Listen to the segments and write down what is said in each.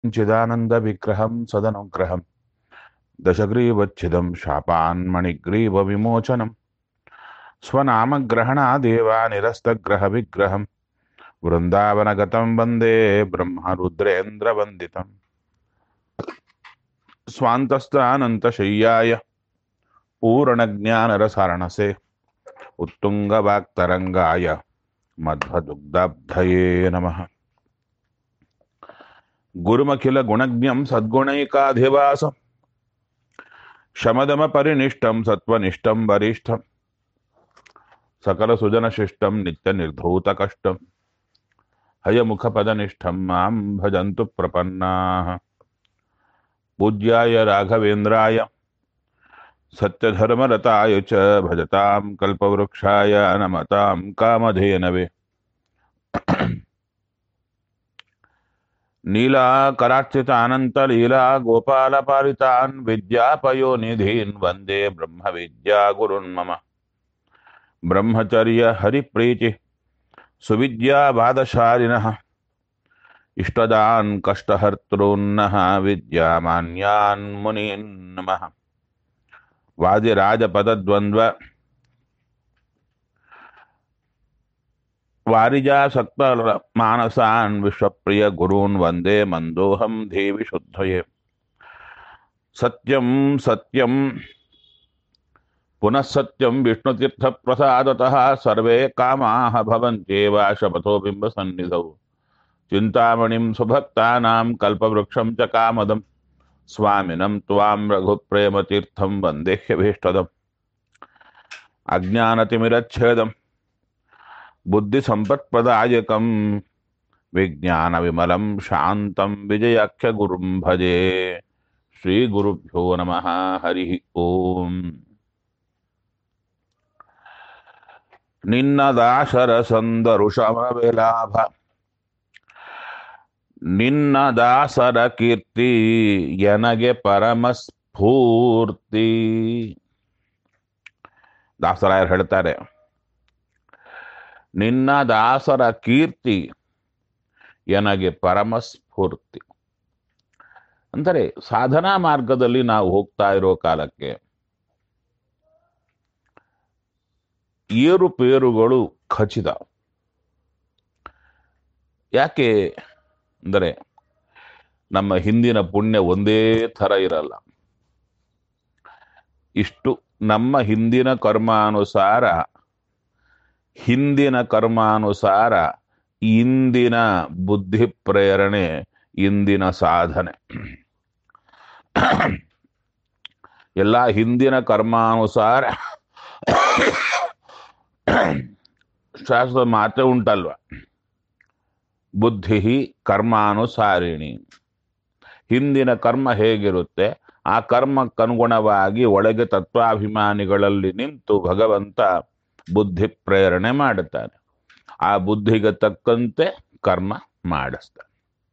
ಚಿದಾನಂದ ವಿಗ್ರಹಂ ಸದನುಗ್ರಹಂ ದಶಗ್ರೀವಚ್ಛಿದಂ ಶಾಪಾನ್ಮಣಿಗ್ರೀವ ವಿಮೋಚನಂ ಸ್ವನಾಮಗ್ರಹಣಾದೇವ ನಿರಸ್ತಗ್ರಹ ವಿಗ್ರಹಂ ವೃಂದಾವನಗತಂ ವಂದೇ ಬ್ರಹ್ಮರುದ್ರೇಂದ್ರವಂದಿತಂ ಸ್ವಾಂತಸ್ಥಾನಂತಶಯ್ಯಾಯ ಪೂರ್ಣಜ್ಞಾನರಸರಣಸೆ ಉತ್ತುಂಗವಾಕ್ತರಂಗಾಯ ಮಧ್ವದುಗ್ಧಾಬ್ಧಯೇ ನಮಃ ಗುರುಮಖಿಲ ಗುಣಜ್ಞಂ ಸದ್ಗುಣೈಕಾಧಿವಾಸಂ ಶಮದಮ ಪರಿನಿಷ್ಠಂ ಸತ್ವನಿಷ್ಠಂ ವರಿಷ್ಠಂ ಸಕಲ ಸುಜನ ಶಿಷ್ಟಂ ನಿತ್ಯ ನಿರ್ಧೂತ ಕಷ್ಟಂ ಹಯಮುಖ ಪದನಿಷ್ಠಂ ಮಾಂ ಭಜಂತು ಪ್ರಪನ್ನಾಃ ಪೂಜ್ಯಾಯ ರಾಘವೇಂದ್ರಾಯ ಸತ್ಯಧರ್ಮರತಾಯ ಚ ಭಜತಾಂ ಕಲ್ಪವೃಕ್ಷಾಯ ನಮತಾಂ ಕಾಮಧೇನವೇ ನೀಲಾಕರಾರ್ಚಿತಾನಂತಲೀಲಾ ಗೋಪಾಲಪಾಲಿತಾನ್ ವಿದ್ಯಾಪಯೋನಿಧೀನ್ ವಂದೇ ಬ್ರಹ್ಮವಿದ್ಯಾ ಗುರುನ್ ಮಮ ಬ್ರಹ್ಮಚರ್ಯ ಹರಿಪ್ರೀತಿ ಸುವಿದ್ಯಾವಾದಶಾಲಿನಃ ಇಷ್ಟದಾನ್ ಕಷ್ಟಹರ್ತॄನ್ನಃ ವಿದ್ಯಾಮಾನ್ಯಾನ್ ಮುನೀನ್ ನಮಃ ವಾದಿರಾಜಪದದ್ವಂದ್ವ ವಾರಿಜಾಸಕ್ತ ಮಾನಸಾನ್ ವಿಶ್ವಪ್ರಿಯ ಗುರೂನ್ ವಂದೇ ಮಂದೋಹಂ ದೇವಿ ಶುದ್ಧಯೇ ಸತ್ಯಂ ಸತ್ಯಂ ಪುನಃ ಸತ್ಯಂ ವಿಷ್ಣುತೀರ್ಥ ಪ್ರಸಾದತಃ ಸರ್ವೇ ಕಾಮಾಃ ಭವಂತ್ಯೇವ ಶಪಥೋ ಬಿಂಬ ಸನ್ನಿಧೌ ಚಿಂತಾಮಣಿಂ ಸುಭಕ್ತಾನಾಂ ಕಲ್ಪವೃಕ್ಷಂ ಚ ಕಾಮದಂ ಸ್ವಾಮಿನಂ ತ್ವಾಂ ರಘುಪ್ರೇಮತೀರ್ಥಂ ವಂದೇಹ್ಯಭೀಷ್ಟದಂ ಅಜ್ಞಾನತಿಮಿರಚ್ಛೇದಂ ಬುದ್ಧಿಸಂಪತ್ಪ್ರದಾಯಕಂ ವಿಜ್ಞಾನವಿಮಲಂ ಶಾಂತಂ ವಿಜಯಾಖ್ಯಗುರುಂ ಭಜೆ ಶ್ರೀಗುರುಭ್ಯೋ ನಮಃ ಹರಿ ಓಂ ನಿನ್ನ ದಾಸರ ಸಂದರುಷಮವೆಲಾಭ ನಿನ್ನ ದಾಸರ ಕೀರ್ತಿ ಎನಗೆ ಪರಮ ಸ್ಫೂರ್ತಿ. ದಾಸರಾಯರು ಹೇಳ್ತಾರೆ, ನಿನ್ನ ದಾಸರ ಕೀರ್ತಿ ಎನಗೆ ಪರಮ ಸ್ಫೂರ್ತಿ. ಅಂದರೆ ಸಾಧನಾ ಮಾರ್ಗದಲ್ಲಿ ನಾವು ಹೋಗ್ತಾ ಇರೋ ಕಾಲಕ್ಕೆ ಏರುಪೇರುಗಳು ಖಚಿತ. ಯಾಕೆ ಅಂದರೆ ನಮ್ಮ ಹಿಂದಿನ ಪುಣ್ಯ ಒಂದೇ ಥರ ಇರಲ್ಲ. ಇಷ್ಟು ನಮ್ಮ ಹಿಂದಿನ ಕರ್ಮಾನುಸಾರ ಇಂದಿನ ಬುದ್ಧಿ ಪ್ರೇರಣೆ, ಇಂದಿನ ಸಾಧನೆ ಎಲ್ಲ ಹಿಂದಿನ ಕರ್ಮಾನುಸಾರ. ಶಾಸ್ತ್ರದ ಮಾತೆ ಉಂಟಲ್ವ, ಬುದ್ಧಿ ಕರ್ಮಾನುಸಾರಿಣಿ. ಹಿಂದಿನ ಕರ್ಮ ಹೇಗಿರುತ್ತೆ ಆ ಕರ್ಮಕ್ಕನುಗುಣವಾಗಿ ಒಳಗೆ ತತ್ವಾಭಿಮಾನಿಗಳಲ್ಲಿ ನಿಂತು ಭಗವಂತ ಬುದ್ಧಿ ಪ್ರೇರಣೆ ಮಾಡುತ್ತಾನೆ. ಆ ಬುದ್ಧಿಗೆ ತಕ್ಕಂತೆ ಕರ್ಮ ಮಾಡಿಸ್ತಾನೆ.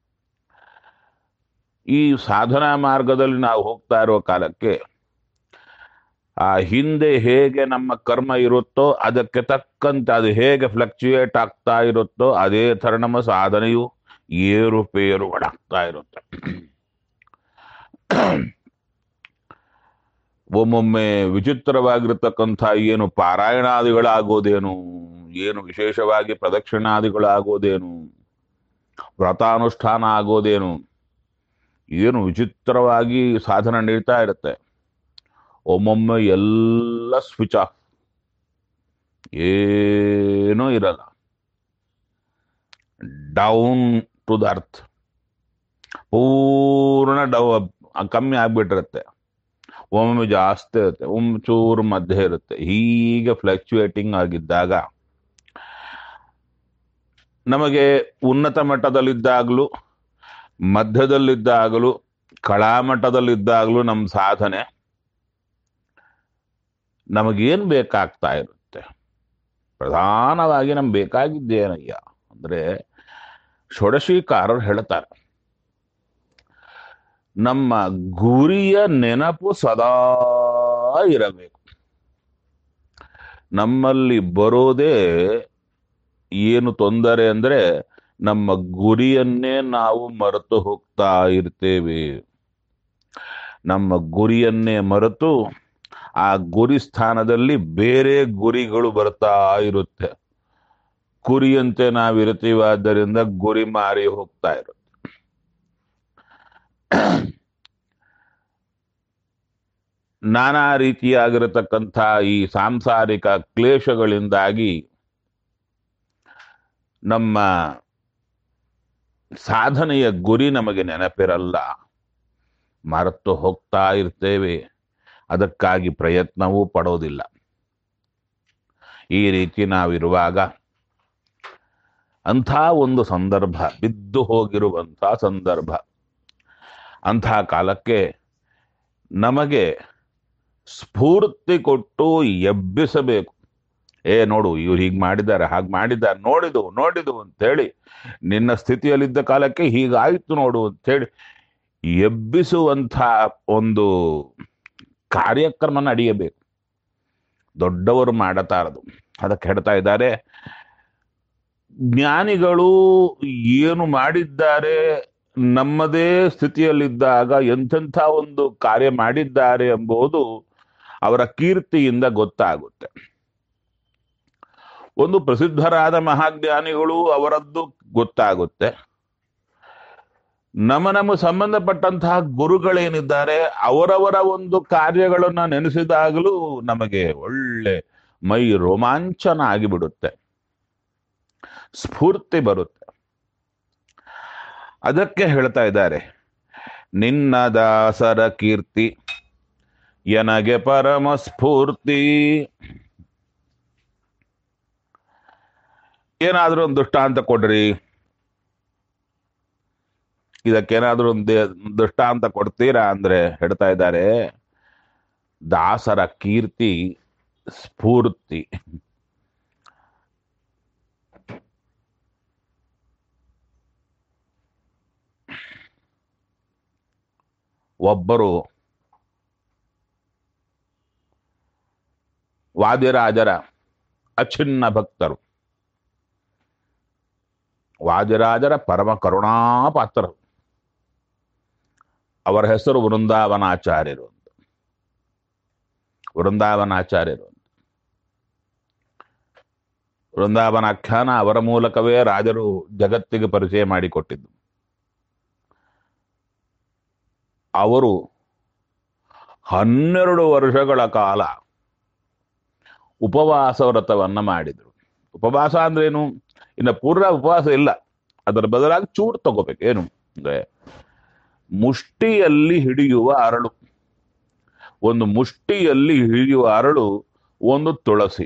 ಈ ಸಾಧನಾ ಮಾರ್ಗದಲ್ಲಿ ನಾವು ಹೋಗ್ತಾ ಇರೋ ಕಾಲಕ್ಕೆ ಆ ಹಿಂದೆ ಹೇಗೆ ನಮ್ಮ ಕರ್ಮ ಇರುತ್ತೋ ಅದಕ್ಕೆ ತಕ್ಕಂತೆ ಅದು ಹೇಗೆ ಫ್ಲಕ್ಚುಯೇಟ್ ಆಗ್ತಾ ಇರುತ್ತೋ ಅದೇ ಥರ ನಮ್ಮ ಸಾಧನೆಯು ಏರುಪೇರುಗಳಾಗ್ತಾ ಇರುತ್ತೆ. ಒಮ್ಮೊಮ್ಮೆ ವಿಚಿತ್ರವಾಗಿರ್ತಕ್ಕಂಥ ಏನು ಪಾರಾಯಣಾದಿಗಳಾಗೋದೇನು, ಏನು ವಿಶೇಷವಾಗಿ ಪ್ರದಕ್ಷಿಣಾದಿಗಳಾಗೋದೇನು, ವ್ರತಾನುಷ್ಠಾನ ಆಗೋದೇನು, ಏನು ವಿಚಿತ್ರವಾಗಿ ಸಾಧನೆ ನಡೀತಾ ಇರುತ್ತೆ. ಒಮ್ಮೊಮ್ಮೆ ಎಲ್ಲ ಸ್ವಿಚ್ ಆಫ್, ಏನೂ ಇರಲ್ಲ, ಡೌನ್ ಟು ದ ಅರ್ತ್, ಪೂರ್ಣ ಕಮ್ಮಿ ಆಗ್ಬಿಟ್ಟಿರುತ್ತೆ. ಒಮ್ಮೊಮ್ಮೆ ಜಾಸ್ತಿ ಇರುತ್ತೆ, ಚೂರು ಮಧ್ಯೆ ಇರುತ್ತೆ. ಹೀಗೆ ಫ್ಲಕ್ಚುಯೇಟಿಂಗ್ ಆಗಿದ್ದಾಗ ನಮಗೆ ಉನ್ನತ ಮಟ್ಟದಲ್ಲಿದ್ದಾಗಲೂ, ಮಧ್ಯದಲ್ಲಿದ್ದಾಗಲೂ, ಕಳಾಮಟ್ಟದಲ್ಲಿದ್ದಾಗಲೂ ನಮ್ಮ ಸಾಧನೆ ನಮಗೇನು ಬೇಕಾಗ್ತಾ ಇರುತ್ತೆ. ಪ್ರಧಾನವಾಗಿ ನಮ್ಗೆ ಬೇಕಾಗಿದ್ದೇನಯ್ಯ ಅಂದರೆ ಷೋಡಶೀಕಾರರು ಹೇಳ್ತಾರೆ, ನಮ್ಮ ಗುರಿಯ ನೆನಪು ಸದಾ ಇರಬೇಕು. ನಮ್ಮಲ್ಲಿ ಬರೋದೇ ಏನು ತೊಂದರೆ ಅಂದರೆ ನಮ್ಮ ಗುರಿಯನ್ನೇ ನಾವು ಮರೆತು ಹೋಗ್ತಾ ಇರ್ತೇವೆ. ನಮ್ಮ ಗುರಿಯನ್ನೇ ಮರೆತು ಆ ಗುರಿ ಸ್ಥಾನದಲ್ಲಿ ಬೇರೆ ಗುರಿಗಳು ಬರ್ತಾ ಇರುತ್ತೆ. ಕುರಿಯಂತೆ ನಾವಿರ್ತೀವಿ, ಆದ್ದರಿಂದ ಗುರಿ ಮಾರಿ ಹೋಗ್ತಾ ಇರುತ್ತೆ. ನಾನಾ ರೀತಿಯಾಗಿರತಕ್ಕಂಥ ಈ ಸಾಂಸಾರಿಕ ಕ್ಲೇಶಗಳಿಂದಾಗಿ ನಮ್ಮ ಸಾಧನೆಯ ಗುರಿ ನಮಗೆ ನೆನಪಿರಲ್ಲ, ಮರೆತು ಹೋಗ್ತಾ ಇರ್ತೇವೆ. ಅದಕ್ಕಾಗಿ ಪ್ರಯತ್ನವೂ ಪಡೋದಿಲ್ಲ. ಈ ರೀತಿ ನಾವಿರುವಾಗ ಅಂಥ ಒಂದು ಸಂದರ್ಭ, ಬಿದ್ದು ಹೋಗಿರುವಂಥ ಸಂದರ್ಭ, ಅಂಥ ಕಾಲಕ್ಕೆ ನಮಗೆ ಸ್ಫೂರ್ತಿ ಕೊಟ್ಟು ಎಬ್ಬಿಸಬೇಕು. ನೋಡು, ಇವ್ರು ಹೀಗೆ ಮಾಡಿದ್ದಾರೆ, ಹಾಗೆ ಮಾಡಿದ್ದಾರೆ, ನೋಡಿದು ಅಂತೇಳಿ, ನಿನ್ನ ಸ್ಥಿತಿಯಲ್ಲಿದ್ದ ಕಾಲಕ್ಕೆ ಹೀಗಾಯ್ತು ನೋಡು ಅಂತೇಳಿ ಎಬ್ಬಿಸುವಂಥ ಒಂದು ಕಾರ್ಯಕ್ರಮ ನಡೆಯಬೇಕು. ದೊಡ್ಡವರು ಮಾಡತಾರದು. ಅದಕ್ಕೆ ಹೇಳ್ತಾ ಇದ್ದಾರೆ, ಜ್ಞಾನಿಗಳು ಏನು ಮಾಡಿದ್ದಾರೆ, ನಮ್ಮದೇ ಸ್ಥಿತಿಯಲ್ಲಿದ್ದಾಗ ಎಂಥೆಂಥ ಒಂದು ಕಾರ್ಯ ಮಾಡಿದ್ದಾರೆ ಎಂಬುದು ಅವರ ಕೀರ್ತಿಯಿಂದ ಗೊತ್ತಾಗುತ್ತೆ. ಒಂದು ಪ್ರಸಿದ್ಧರಾದ ಮಹಾಜ್ಞಾನಿಗಳು, ಅವರದ್ದು ಗೊತ್ತಾಗುತ್ತೆ. ನಮ್ಮ ಸಂಬಂಧಪಟ್ಟಂತಹ ಗುರುಗಳೇನಿದ್ದಾರೆ, ಅವರವರ ಒಂದು ಕಾರ್ಯಗಳನ್ನು ನೆನೆಸಿದಾಗಲೂ ನಮಗೆ ಒಳ್ಳೆ ಮೈ ರೋಮಾಂಚನ ಆಗಿಬಿಡುತ್ತೆ, ಸ್ಫೂರ್ತಿ ಬರುತ್ತೆ. ಅದಕ್ಕೆ ಹೇಳ್ತಾ ಇದ್ದಾರೆ, ನಿನ್ನ ದಾಸರ ಕೀರ್ತಿ ಎನಗೆ ಪರಮ ಸ್ಫೂರ್ತಿ. ಏನಾದ್ರೂ ಒಂದು ದೃಷ್ಟಾಂತ ಕೊಡ್ರಿ, ಇದಕ್ಕೇನಾದ್ರೂ ಒಂದು ದೃಷ್ಟಾಂತ ಕೊಡ್ತೀರಾ ಅಂದ್ರೆ ಹೇಳ್ತಾ ಇದ್ದಾರೆ, ದಾಸರ ಕೀರ್ತಿ ಸ್ಫೂರ್ತಿ. ಒಬ್ಬರು ವಾದಿರಾಜರ ಅಚಿನ್ನ ಭಕ್ತರು, ವಾದಿರಾಜರ ಪರಮ ಕರುಣಾಪಾತ್ರರು. ಅವರ ಹೆಸರು ವೃಂದಾವನಾಚಾರ್ಯರು ಅಂತ. ವೃಂದಾವನಾಖ್ಯಾನ ಅವರ ಮೂಲಕವೇ ರಾಜರು ಜಗತ್ತಿಗೆ ಪರಿಚಯ ಮಾಡಿಕೊಟ್ಟಿದ್ದು. ಅವರು 12 ವರ್ಷಗಳ ಕಾಲ ಉಪವಾಸ ವ್ರತವನ್ನ ಮಾಡಿದರು. ಉಪವಾಸ ಅಂದ್ರೇನು? ಇನ್ನು ಪೂರ್ಣ ಉಪವಾಸ ಇಲ್ಲ, ಅದರ ಬದಲಾಗಿ ಚೂರು ತಗೋಬೇಕು. ಏನು ಅಂದ್ರೆ, ಮುಷ್ಟಿಯಲ್ಲಿ ಹಿಡಿಯುವ ಅರಳು, ಒಂದು ಮುಷ್ಟಿಯಲ್ಲಿ ಹಿಡಿಯುವ ಅರಳು, ಒಂದು ತುಳಸಿ.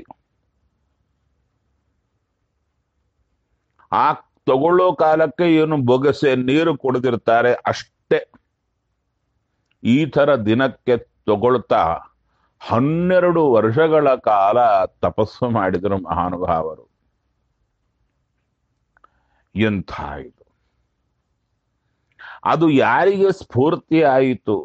ಆ ತಗೊಳ್ಳೋ ಕಾಲಕ್ಕೆ ಏನು ಬೊಗಸೆ ನೀರು ಕುಡಿದಿರ್ತಾರೆ ಅಷ್ಟೇ. ಈ ತರ ದಿನಕ್ಕೆ ತಗೊಳ್ತಾ 12 ವರ್ಷಗಳ ಕಾಲ ತಪಸ್ಸು ಮಾಡಿದರು ಮಹಾನುಭಾವರು. ಎಂಥ ಇದು! ಅದು ಯಾರಿಗೆ ಸ್ಫೂರ್ತಿ ಆಯಿತು?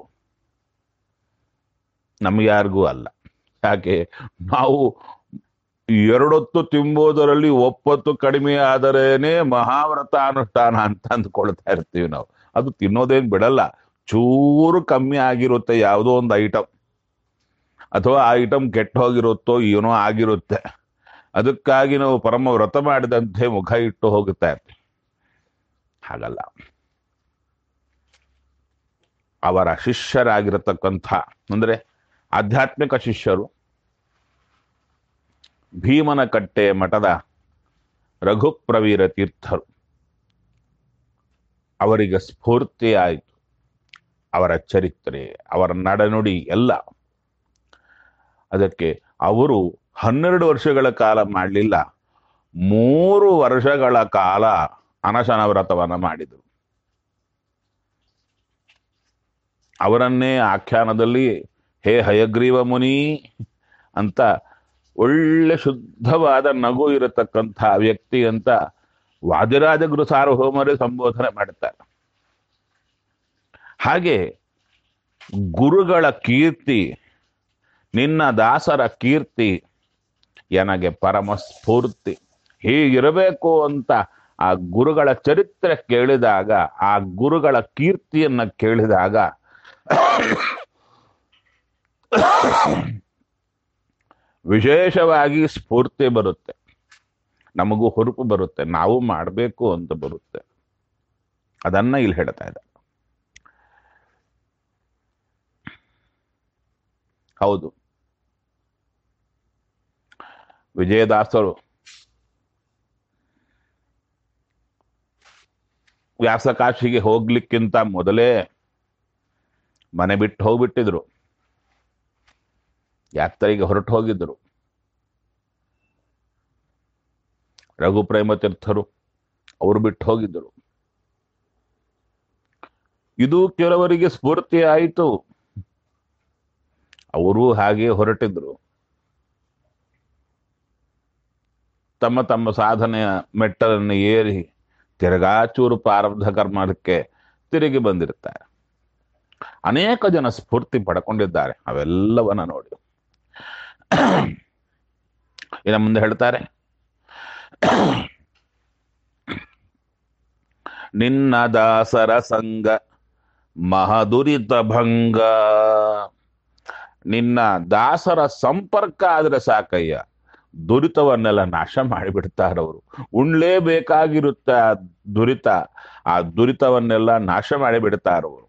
ನಮ್ಗ್ಯಾರಿಗೂ ಅಲ್ಲ. ಯಾಕೆ? ನಾವು 2 ಹೊತ್ತು ತಿಂಬೋದರಲ್ಲಿ 1 ಹೊತ್ತು ಕಡಿಮೆ ಆದರೇನೆ ಮಹಾವ್ರತ ಅನುಷ್ಠಾನ ಅಂತ ಅಂದ್ಕೊಳ್ತಾ ಇರ್ತೀವಿ ನಾವು. ಅದು ತಿನ್ನೋದೇನು ಬಿಡಲ್ಲ, ಚೂರು ಕಮ್ಮಿ ಆಗಿರುತ್ತೆ ಯಾವುದೋ ಒಂದು ಐಟಮ್, ಅಥವಾ ಆ ಐಟಮ್ ಕೆಟ್ಟ ಹೋಗಿರುತ್ತೋ ಏನೋ ಆಗಿರುತ್ತೆ. ಅದಕ್ಕಾಗಿ ನಾವು ಪರಮ ವ್ರತ ಮಾಡಿದಂತೆ ಮುಖ ಇಟ್ಟು ಹೋಗುತ್ತಾ ಇರ್ತೀವಿ. ಹಾಗಲ್ಲ. ಅವರ ಶಿಷ್ಯರಾಗಿರತಕ್ಕಂಥ, ಅಂದ್ರೆ ಆಧ್ಯಾತ್ಮಿಕ ಶಿಷ್ಯರು, ಭೀಮನಕಟ್ಟೆ ಮಠದ ರಘುಪ್ರವೀರ ತೀರ್ಥರು. ಅವರಿಗೆ ಸ್ಫೂರ್ತಿ ಆಯಿತು ಅವರ ಚರಿತ್ರೆ, ಅವರ ನಡೆನುಡಿ ಎಲ್ಲ. ಅದಕ್ಕೆ ಅವರು 12 ವರ್ಷಗಳ ಕಾಲ ಮಾಡಲಿಲ್ಲ, 3 ವರ್ಷಗಳ ಕಾಲ ಅನಶನ ವ್ರತವನ್ನ ಮಾಡಿದರು. ಅವರನ್ನೇ ಆಖ್ಯಾನದಲ್ಲಿ ಹೇ ಹಯಗ್ರೀವ ಮುನಿ ಅಂತ, ಒಳ್ಳೆ ಶುದ್ಧವಾದ ನಗು ಇರತಕ್ಕಂಥ ವ್ಯಕ್ತಿ ಅಂತ ವಾದಿರಾಜ ಗುರು ಸಾರ್ವಭೌಮರೇ ಸಂಬೋಧನೆ ಮಾಡುತ್ತಾರೆ. ಹಾಗೆ ಗುರುಗಳ ಕೀರ್ತಿ, ನಿನ್ನ ದಾಸರ ಕೀರ್ತಿ ಎನಗೆ ಪರಮ ಸ್ಫೂರ್ತಿ. ಹೀಗಿರಬೇಕು ಅಂತ ಆ ಗುರುಗಳ ಚರಿತ್ರೆ ಕೇಳಿದಾಗ, ಆ ಗುರುಗಳ ಕೀರ್ತಿಯನ್ನ ಕೇಳಿದಾಗ ವಿಶೇಷವಾಗಿ ಸ್ಫೂರ್ತಿ ಬರುತ್ತೆ, ನಮಗೂ ಹುರುಪು ಬರುತ್ತೆ, ನಾವು ಮಾಡಬೇಕು ಅಂತ ಬರುತ್ತೆ. ಅದನ್ನ ಇಲ್ಲಿ ಹೇಳ್ತಾ ಇದ್ದ. ಹೌದು, ವಿಜಯದಾಸರು ವ್ಯಾಸಕಾಶಿಗೆ ಹೋಗ್ಲಿಕ್ಕಿಂತ ಮೊದಲೇ ಮನೆ ಬಿಟ್ಟು ಹೋಗ್ಬಿಟ್ಟಿದ್ರು, ಯಾತ್ರೆಗೆ ಹೊರಟು ಹೋಗಿದ್ರು. ರಘುಪ್ರೇಮ ತೀರ್ಥರು ಅವರು ಬಿಟ್ಟು ಹೋಗಿದ್ದರು. ಇದು ಕೆಲವರಿಗೆ ಸ್ಫೂರ್ತಿ ಆಯಿತು, ಅವರು ಹಾಗೆ ಹೊರಟಿದ್ರು. ತಮ್ಮ ತಮ್ಮ ಸಾಧನೆಯ ಮೆಟ್ಟಲನ್ನು ಏರಿ ತಿರುಗಾಚೂರು ಪ್ರಾರಬ್ಧ ಕರ್ಮಕ್ಕೆ ತಿರುಗಿ ಬಂದಿರ್ತಾರೆ. ಅನೇಕ ಜನ ಸ್ಫೂರ್ತಿ ಪಡ್ಕೊಂಡಿದ್ದಾರೆ. ಅವೆಲ್ಲವನ್ನ ನೋಡಿ ಇನ್ನು ಮುಂದೆ ಹೇಳ್ತಾರೆ, ನಿನ್ನ ದಾಸರ ಸಂಗ ಮಹದುರಿತ ಭಂಗ. ನಿನ್ನ ದಾಸರ ಸಂಪರ್ಕ ಆದ್ರೆ ಸಾಕಯ್ಯ, ದುರಿತವನ್ನೆಲ್ಲ ನಾಶ ಮಾಡಿಬಿಡ್ತಾರವರು. ಉಣ್ಲೇಬೇಕಾಗಿರುತ್ತೆ ಆ ದುರಿತ, ಆ ದುರಿತವನ್ನೆಲ್ಲ ನಾಶ ಮಾಡಿಬಿಡ್ತಾರವರು.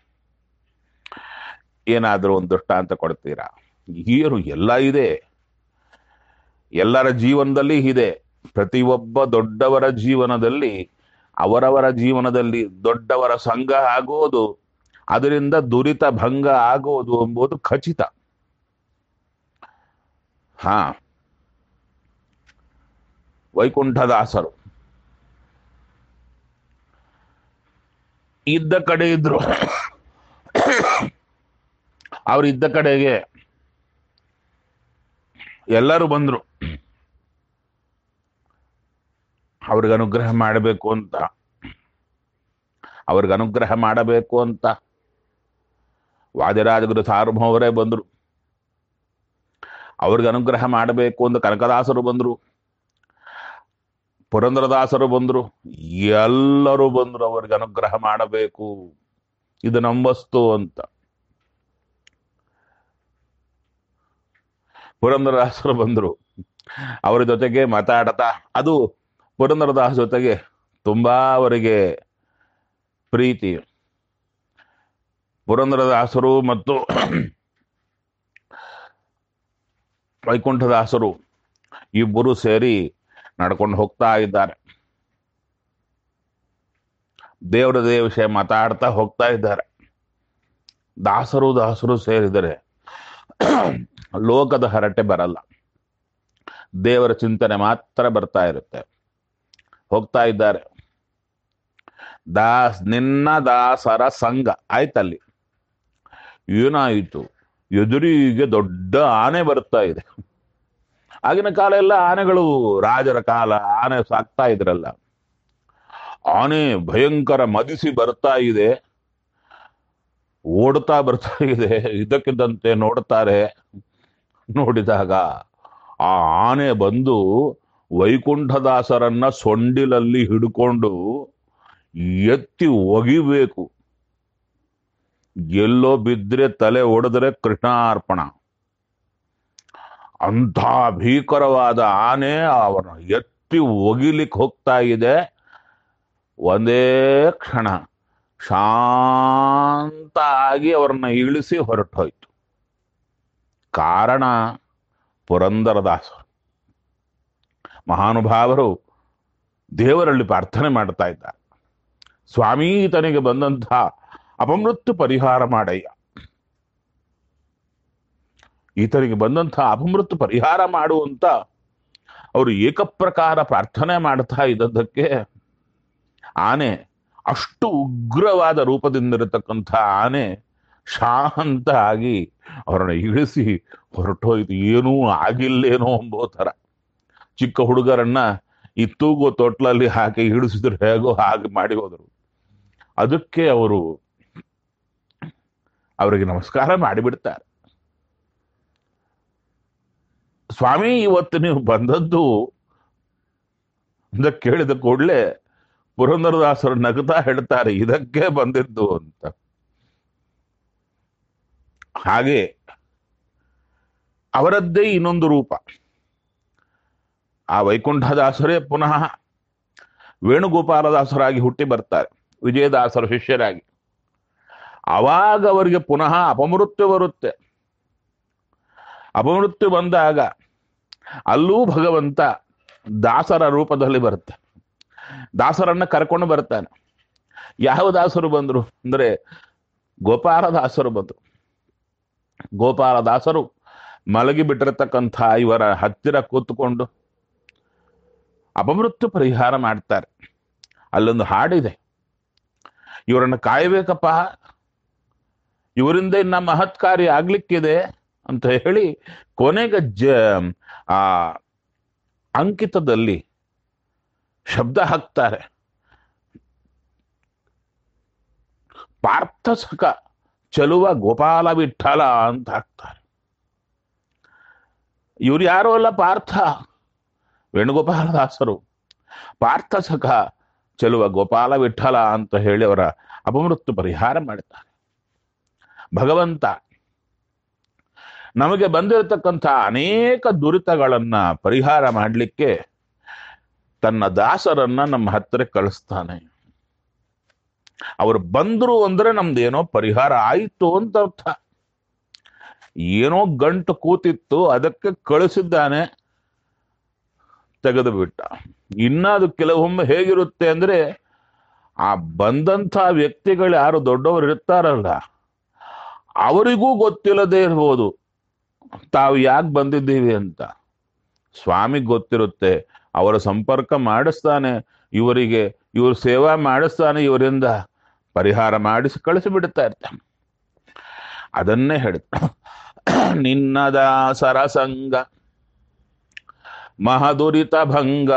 ಏನಾದರೂ ಒಂದು ದೃಷ್ಟಾಂತ ಕೊಡ್ತೀರಾ? ಏನು ಎಲ್ಲ ಇದೆ, ಎಲ್ಲರ ಜೀವನದಲ್ಲಿ ಇದೆ. ಪ್ರತಿಯೊಬ್ಬ ದೊಡ್ಡವರ ಜೀವನದಲ್ಲಿ, ಅವರವರ ಜೀವನದಲ್ಲಿ ದೊಡ್ಡವರ ಸಂಘ ಆಗೋದು, ಅದರಿಂದ ದುರಿತ ಭಂಗ ಆಗೋದು ಎಂಬುದು ಖಚಿತ. ಹಾ, ವೈಕುಂಠದಾಸರು ಇದ್ದ ಕಡೆ ಇದ್ರು. ಅವರಿದ್ದ ಕಡೆಗೆ ಎಲ್ಲರೂ ಬಂದ್ರು. ಅವ್ರಿಗೆ ಅನುಗ್ರಹ ಮಾಡಬೇಕು ಅಂತ, ಅವ್ರಿಗೆ ಅನುಗ್ರಹ ಮಾಡಬೇಕು ಅಂತ ವಾದಿರಾಜಗುರು ಸಾರ್ವಭೌಮರೇ ಬಂದರು. ಅವ್ರಿಗೆ ಅನುಗ್ರಹ ಮಾಡಬೇಕು ಅಂತ ಕನಕದಾಸರು ಬಂದರು, ಪುರಂದರದಾಸರು ಬಂದರು, ಎಲ್ಲರೂ ಬಂದರು ಅವ್ರಿಗೆ ಅನುಗ್ರಹ ಮಾಡಬೇಕು, ಇದು ನಂಬಸ್ತು ಅಂತ. ಪುರಂದರದಾಸರು ಬಂದರು, ಅವರ ಜೊತೆಗೆ ಮಾತಾಡ್ತಾ, ಅದು ಪುರಂದರದಾಸ ಜೊತೆಗೆ ತುಂಬಾ ಅವರಿಗೆ ಪ್ರೀತಿ. ಪುರಂದರದಾಸರು ಮತ್ತು ವೈಕುಂಠದಾಸರು ಇಬ್ಬರು ಸೇರಿ ನಡ್ಕೊಂಡು ಹೋಗ್ತಾ ಇದ್ದಾರೆ. ದೇವರದೇ ವಿಷಯ ಮಾತಾಡ್ತಾ ಹೋಗ್ತಾ ಇದ್ದಾರೆ. ದಾಸರು ಸೇರಿದರೆ ಲೋಕದ ಹರಟೆ ಬರಲ್ಲ, ದೇವರ ಚಿಂತನೆ ಮಾತ್ರ ಬರ್ತಾ ಇರುತ್ತೆ. ಹೋಗ್ತಾ ಇದ್ದಾರೆ. ನಿನ್ನ ದಾಸರ ಸಂಘ ಆಯ್ತಲ್ಲಿ. ಏನಾಯಿತು? ಎದುರಿಗೆ ದೊಡ್ಡ ಆನೆ ಬರ್ತಾ ಇದೆ. ಆಗಿನ ಕಾಲ ಎಲ್ಲ ಆನೆಗಳು, ರಾಜರ ಕಾಲ, ಆನೆ ಸಾಕ್ತಾ ಇದ್ರಲ್ಲ. ಆನೆ ಭಯಂಕರ ಮದಿಸಿ ಬರ್ತಾ ಇದೆ, ಓಡ್ತಾ ಬರ್ತಾ ಇದೆ. ಇದಕ್ಕಿದ್ದಂತೆ ನೋಡ್ತಾರೆ. ನೋಡಿದಾಗ ಆ ಆನೆ ಬಂದು ವೈಕುಂಠದಾಸರನ್ನ ಸೊಂಡಿಲಲ್ಲಿ ಹಿಡ್ಕೊಂಡು ಎತ್ತಿ ಒಗಿಬೇಕು. ಎಲ್ಲೋ ಬಿದ್ರೆ ತಲೆ ಒಡೆದ್ರೆ ಕೃಷ್ಣಾರ್ಪಣ. ಅಂಥ ಭೀಕರವಾದ ಆನೆ ಅವನ ಎತ್ತಿ ಒಗಿಲಿಕ್ಕೆ ಹೋಗ್ತಾ ಇದೆ. ಒಂದೇ ಕ್ಷಣ ಶಾಂತ ಆಗಿ ಅವ್ರನ್ನ ಇಳಿಸಿ ಹೊರಟೋಯ್ತು. ಕಾರಣ ಪುರಂದರದಾಸರು. ಮಹಾನುಭಾವರು ದೇವರಲ್ಲಿ ಪ್ರಾರ್ಥನೆ ಮಾಡ್ತಾ ಇದ್ದಾರೆ, ಸ್ವಾಮಿ ತನಗೆ ಬಂದಂಥ ಅಪಮೃತ್ಯು ಪರಿಹಾರ ಮಾಡಯ್ಯ, ಈತನಿಗೆ ಬಂದಂಥ ಅಪಮೃತ್ಯು ಪರಿಹಾರ ಮಾಡುವಂತ ಅವರು ಏಕಪ್ರಕಾರ ಪ್ರಾರ್ಥನೆ ಮಾಡ್ತಾ ಇದ್ದದ್ದಕ್ಕೆ ಆನೆ, ಅಷ್ಟು ಉಗ್ರವಾದ ರೂಪದಿಂದಿರತಕ್ಕಂಥ ಆನೆ ಶಾಂತ ಆಗಿ ಅವರನ್ನ ಇಳಿಸಿ ಹೊರಟೋಯ್ತು. ಏನೂ ಆಗಿಲ್ಲೇನೋ ಎಂಬೋ ಥರ. ಚಿಕ್ಕ ಹುಡುಗರನ್ನ ಈ ತೂಗೋ ತೊಟ್ಲಲ್ಲಿ ಹಾಕಿ ಇಳಿಸಿದ್ರು ಹೇಗೋ ಹಾಗೆ ಮಾಡಿ ಹೋದರು. ಅದಕ್ಕೆ ಅವರಿಗೆ ನಮಸ್ಕಾರ ಮಾಡಿಬಿಡ್ತಾರೆ. ಸ್ವಾಮಿ, ಇವತ್ತು ನೀವು ಬಂದದ್ದು ಅಂತ ಕೇಳಿದ ಕೂಡಲೇ ಪುರಂದರದಾಸರು ನಗುತ್ತಾ ಹೇಳ್ತಾರೆ, ಇದಕ್ಕೆ ಬಂದಿದ್ದು ಅಂತ. ಹಾಗೆ ಅವರದ್ದೇ ಇನ್ನೊಂದು ರೂಪ. ಆ ವೈಕುಂಠದಾಸರೇ ಪುನಃ ವೇಣುಗೋಪಾಲದಾಸರಾಗಿ ಹುಟ್ಟಿ ಬರ್ತಾರೆ, ವಿಜಯದಾಸರ ಶಿಷ್ಯರಾಗಿ. ಆವಾಗ ಅವರಿಗೆ ಪುನಃ ಅಪಮೃತ್ಯು ಬರುತ್ತೆ. ಅಪಮೃತ್ಯು ಬಂದಾಗ ಅಲ್ಲೂ ಭಗವಂತ ದಾಸರ ರೂಪದಲ್ಲಿ ಬರುತ್ತೆ. ದಾಸರನ್ನ ಕರ್ಕೊಂಡು ಬರ್ತಾನೆ. ಯಾವ ದಾಸರು ಬಂದರು ಅಂದ್ರೆ ಗೋಪಾಲದಾಸರು ಬಂದರು. ಗೋಪಾಲದಾಸರು ಮಲಗಿ ಬಿಟ್ಟಿರತಕ್ಕಂಥ ಇವರ ಹತ್ತಿರ ಕೂತ್ಕೊಂಡು ಅಪಮೃತ್ಯು ಪರಿಹಾರ ಮಾಡ್ತಾರೆ. ಅಲ್ಲೊಂದು ಹಾಡಿದೆ, ಇವರನ್ನು ಕಾಯಬೇಕಪ್ಪ, ಇವರಿಂದ ಇನ್ನ ಮಹತ್ಕಾರಿ ಆಗ್ಲಿಕ್ಕಿದೆ ಅಂತ ಹೇಳಿ ಕೊನೆಗೆ ಆ ಅಂಕಿತದಲ್ಲಿ ಶಬ್ದ ಹಾಕ್ತಾರೆ, ಪಾರ್ಥಸಖ ಚಲುವ ಗೋಪಾಲ ವಿಠಲ ಅಂತ ಹಾಕ್ತಾರೆ. ಇವ್ರು ಯಾರೋ ಅಲ್ಲ, ಪಾರ್ಥ, ವೇಣುಗೋಪಾಲದಾಸರು. ಪಾರ್ಥಸಖ ಚಲುವ ಗೋಪಾಲ ವಿಠಲ ಅಂತ ಹೇಳಿ ಅವರ ಅಪಮೃತ್ಯು ಪರಿಹಾರ ಮಾಡ್ತಾರೆ. ಭಗವಂತ ನಮಗೆ ಬಂದಿರತಕ್ಕಂಥ ಅನೇಕ ದುರಿತಗಳನ್ನ ಪರಿಹಾರ ಮಾಡಲಿಕ್ಕೆ ತನ್ನ ದಾಸರನ್ನ ನಮ್ಮ ಹತ್ತಿರ ಕಳಿಸ್ತಾನೆ. ಅವರು ಬಂದ್ರು ಅಂದ್ರೆ ನಮ್ದೇನೋ ಪರಿಹಾರ ಆಯಿತು ಅಂತ ಅರ್ಥ. ಏನೋ ಗಂಟು ಕೂತಿತ್ತು, ಅದಕ್ಕೆ ಕಳಿಸಿದ್ದಾನೆ, ತೆಗೆದು ಬಿಟ್ಟ. ಇನ್ನ ಅದು ಕೆಲವೊಮ್ಮೆ ಹೇಗಿರುತ್ತೆ ಅಂದ್ರೆ, ಆ ಬಂದಂಥ ವ್ಯಕ್ತಿಗಳು ಯಾರು ದೊಡ್ಡವರು ಇರ್ತಾರಲ್ಲ, ಅವರಿಗೂ ಗೊತ್ತಿಲ್ಲದೆ ಇರ್ಬೋದು ತಾವು ಯಾಕೆ ಬಂದಿದ್ದೀವಿ ಅಂತ. ಸ್ವಾಮಿಗೆ ಗೊತ್ತಿರುತ್ತೆ, ಅವರ ಸಂಪರ್ಕ ಮಾಡಿಸ್ತಾನೆ, ಇವರಿಗೆ ಇವ್ರ ಸೇವಾ ಮಾಡಿಸ್ತಾನೆ, ಇವರಿಂದ ಪರಿಹಾರ ಮಾಡಿಸಿ ಕಳಿಸಿಬಿಡ್ತಾ ಇರ್ತಾನೆ. ಅದನ್ನೇ ಹೇಳಿದ, ನಿನ್ನದ ಸರಸಂಗ ಮಹದುರಿತ ಭಂಗ.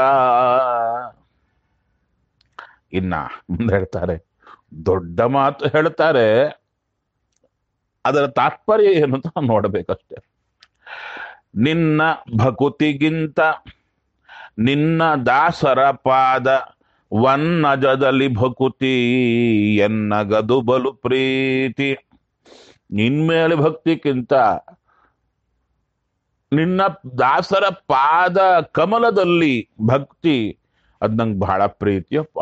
ಇನ್ನ ಮುಂದೆ ಹೇಳ್ತಾರೆ, ದೊಡ್ಡ ಮಾತು ಹೇಳ್ತಾರೆ, ಅದರ ತಾತ್ಪರ್ಯ ಏನು ಅಂತ ನೋಡ್ಬೇಕಷ್ಟೆ. ನಿನ್ನ ಭಕುತಿಗಿಂತ ನಿನ್ನ ದಾಸರ ಪಾದ ವನ್ನಜದಲ್ಲಿ ಭಕುತಿ ಎನ್ನಗದು ಬಲು ಪ್ರೀತಿ. ನಿನ್ಮೇಲೆ ಭಕ್ತಿಗಿಂತ ನಿನ್ನ ದಾಸರ ಪಾದ ಕಮಲದಲ್ಲಿ ಭಕ್ತಿ, ಅದ್ ನಂಗೆ ಬಹಳ ಪ್ರೀತಿಯಪ್ಪ.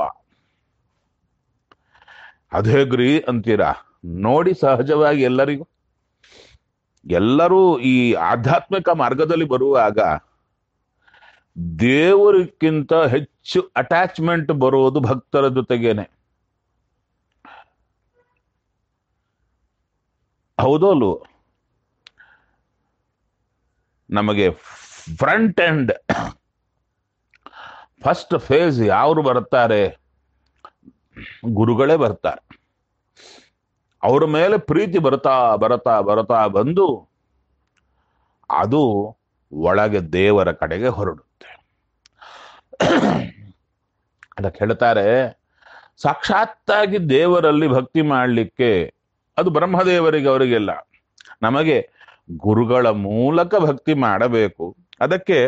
ಅದೇಗ್ರಿ ಅಂತೀರಾ? ನೋಡಿ, ಸಹಜವಾಗಿ ಎಲ್ಲರೂ ಈ ಆಧ್ಯಾತ್ಮಿಕ ಮಾರ್ಗದಲ್ಲಿ ಬರುವಾಗ ದೇವರಿಗಿಂತ ಹೆಚ್ಚು ಅಟ್ಯಾಚ್ಮೆಂಟ್ ಬರೋದು ಭಕ್ತರ ಜೊತೆಗೇನೆ. ಹೌದಲ್ವ? ನಮಗೆ ಫ್ರಂಟ್ ಎಂಡ್ ಫಸ್ಟ್ ಫೇಸ್ ಯಾರು ಬರ್ತಾರೆ? ಗುರುಗಳೇ ಬರ್ತಾರೆ. ಅವರ ಮೇಲೆ ಪ್ರೀತಿ ಬರ್ತಾ ಬರ್ತಾ ಬರ್ತಾ ಬಂದು ಅದು ಒಳಗೆ ದೇವರ ಕಡೆಗೆ ಹೊರಡುತ್ತೆ. ಅದಕ್ಕೆ ಹೇಳ್ತಾರೆ, ಸಾಕ್ಷಾತ್ತಾಗಿ ದೇವರಲ್ಲಿ ಭಕ್ತಿ ಮಾಡಲಿಕ್ಕೆ ಅದು ಬ್ರಹ್ಮದೇವರಿಗೆ, ಅವರಿಗೆಲ್ಲ. ನಮಗೆ ಗುರುಗಳ ಮೂಲಕ ಭಕ್ತಿ ಮಾಡಬೇಕು. ಅದಕ್ಕೆ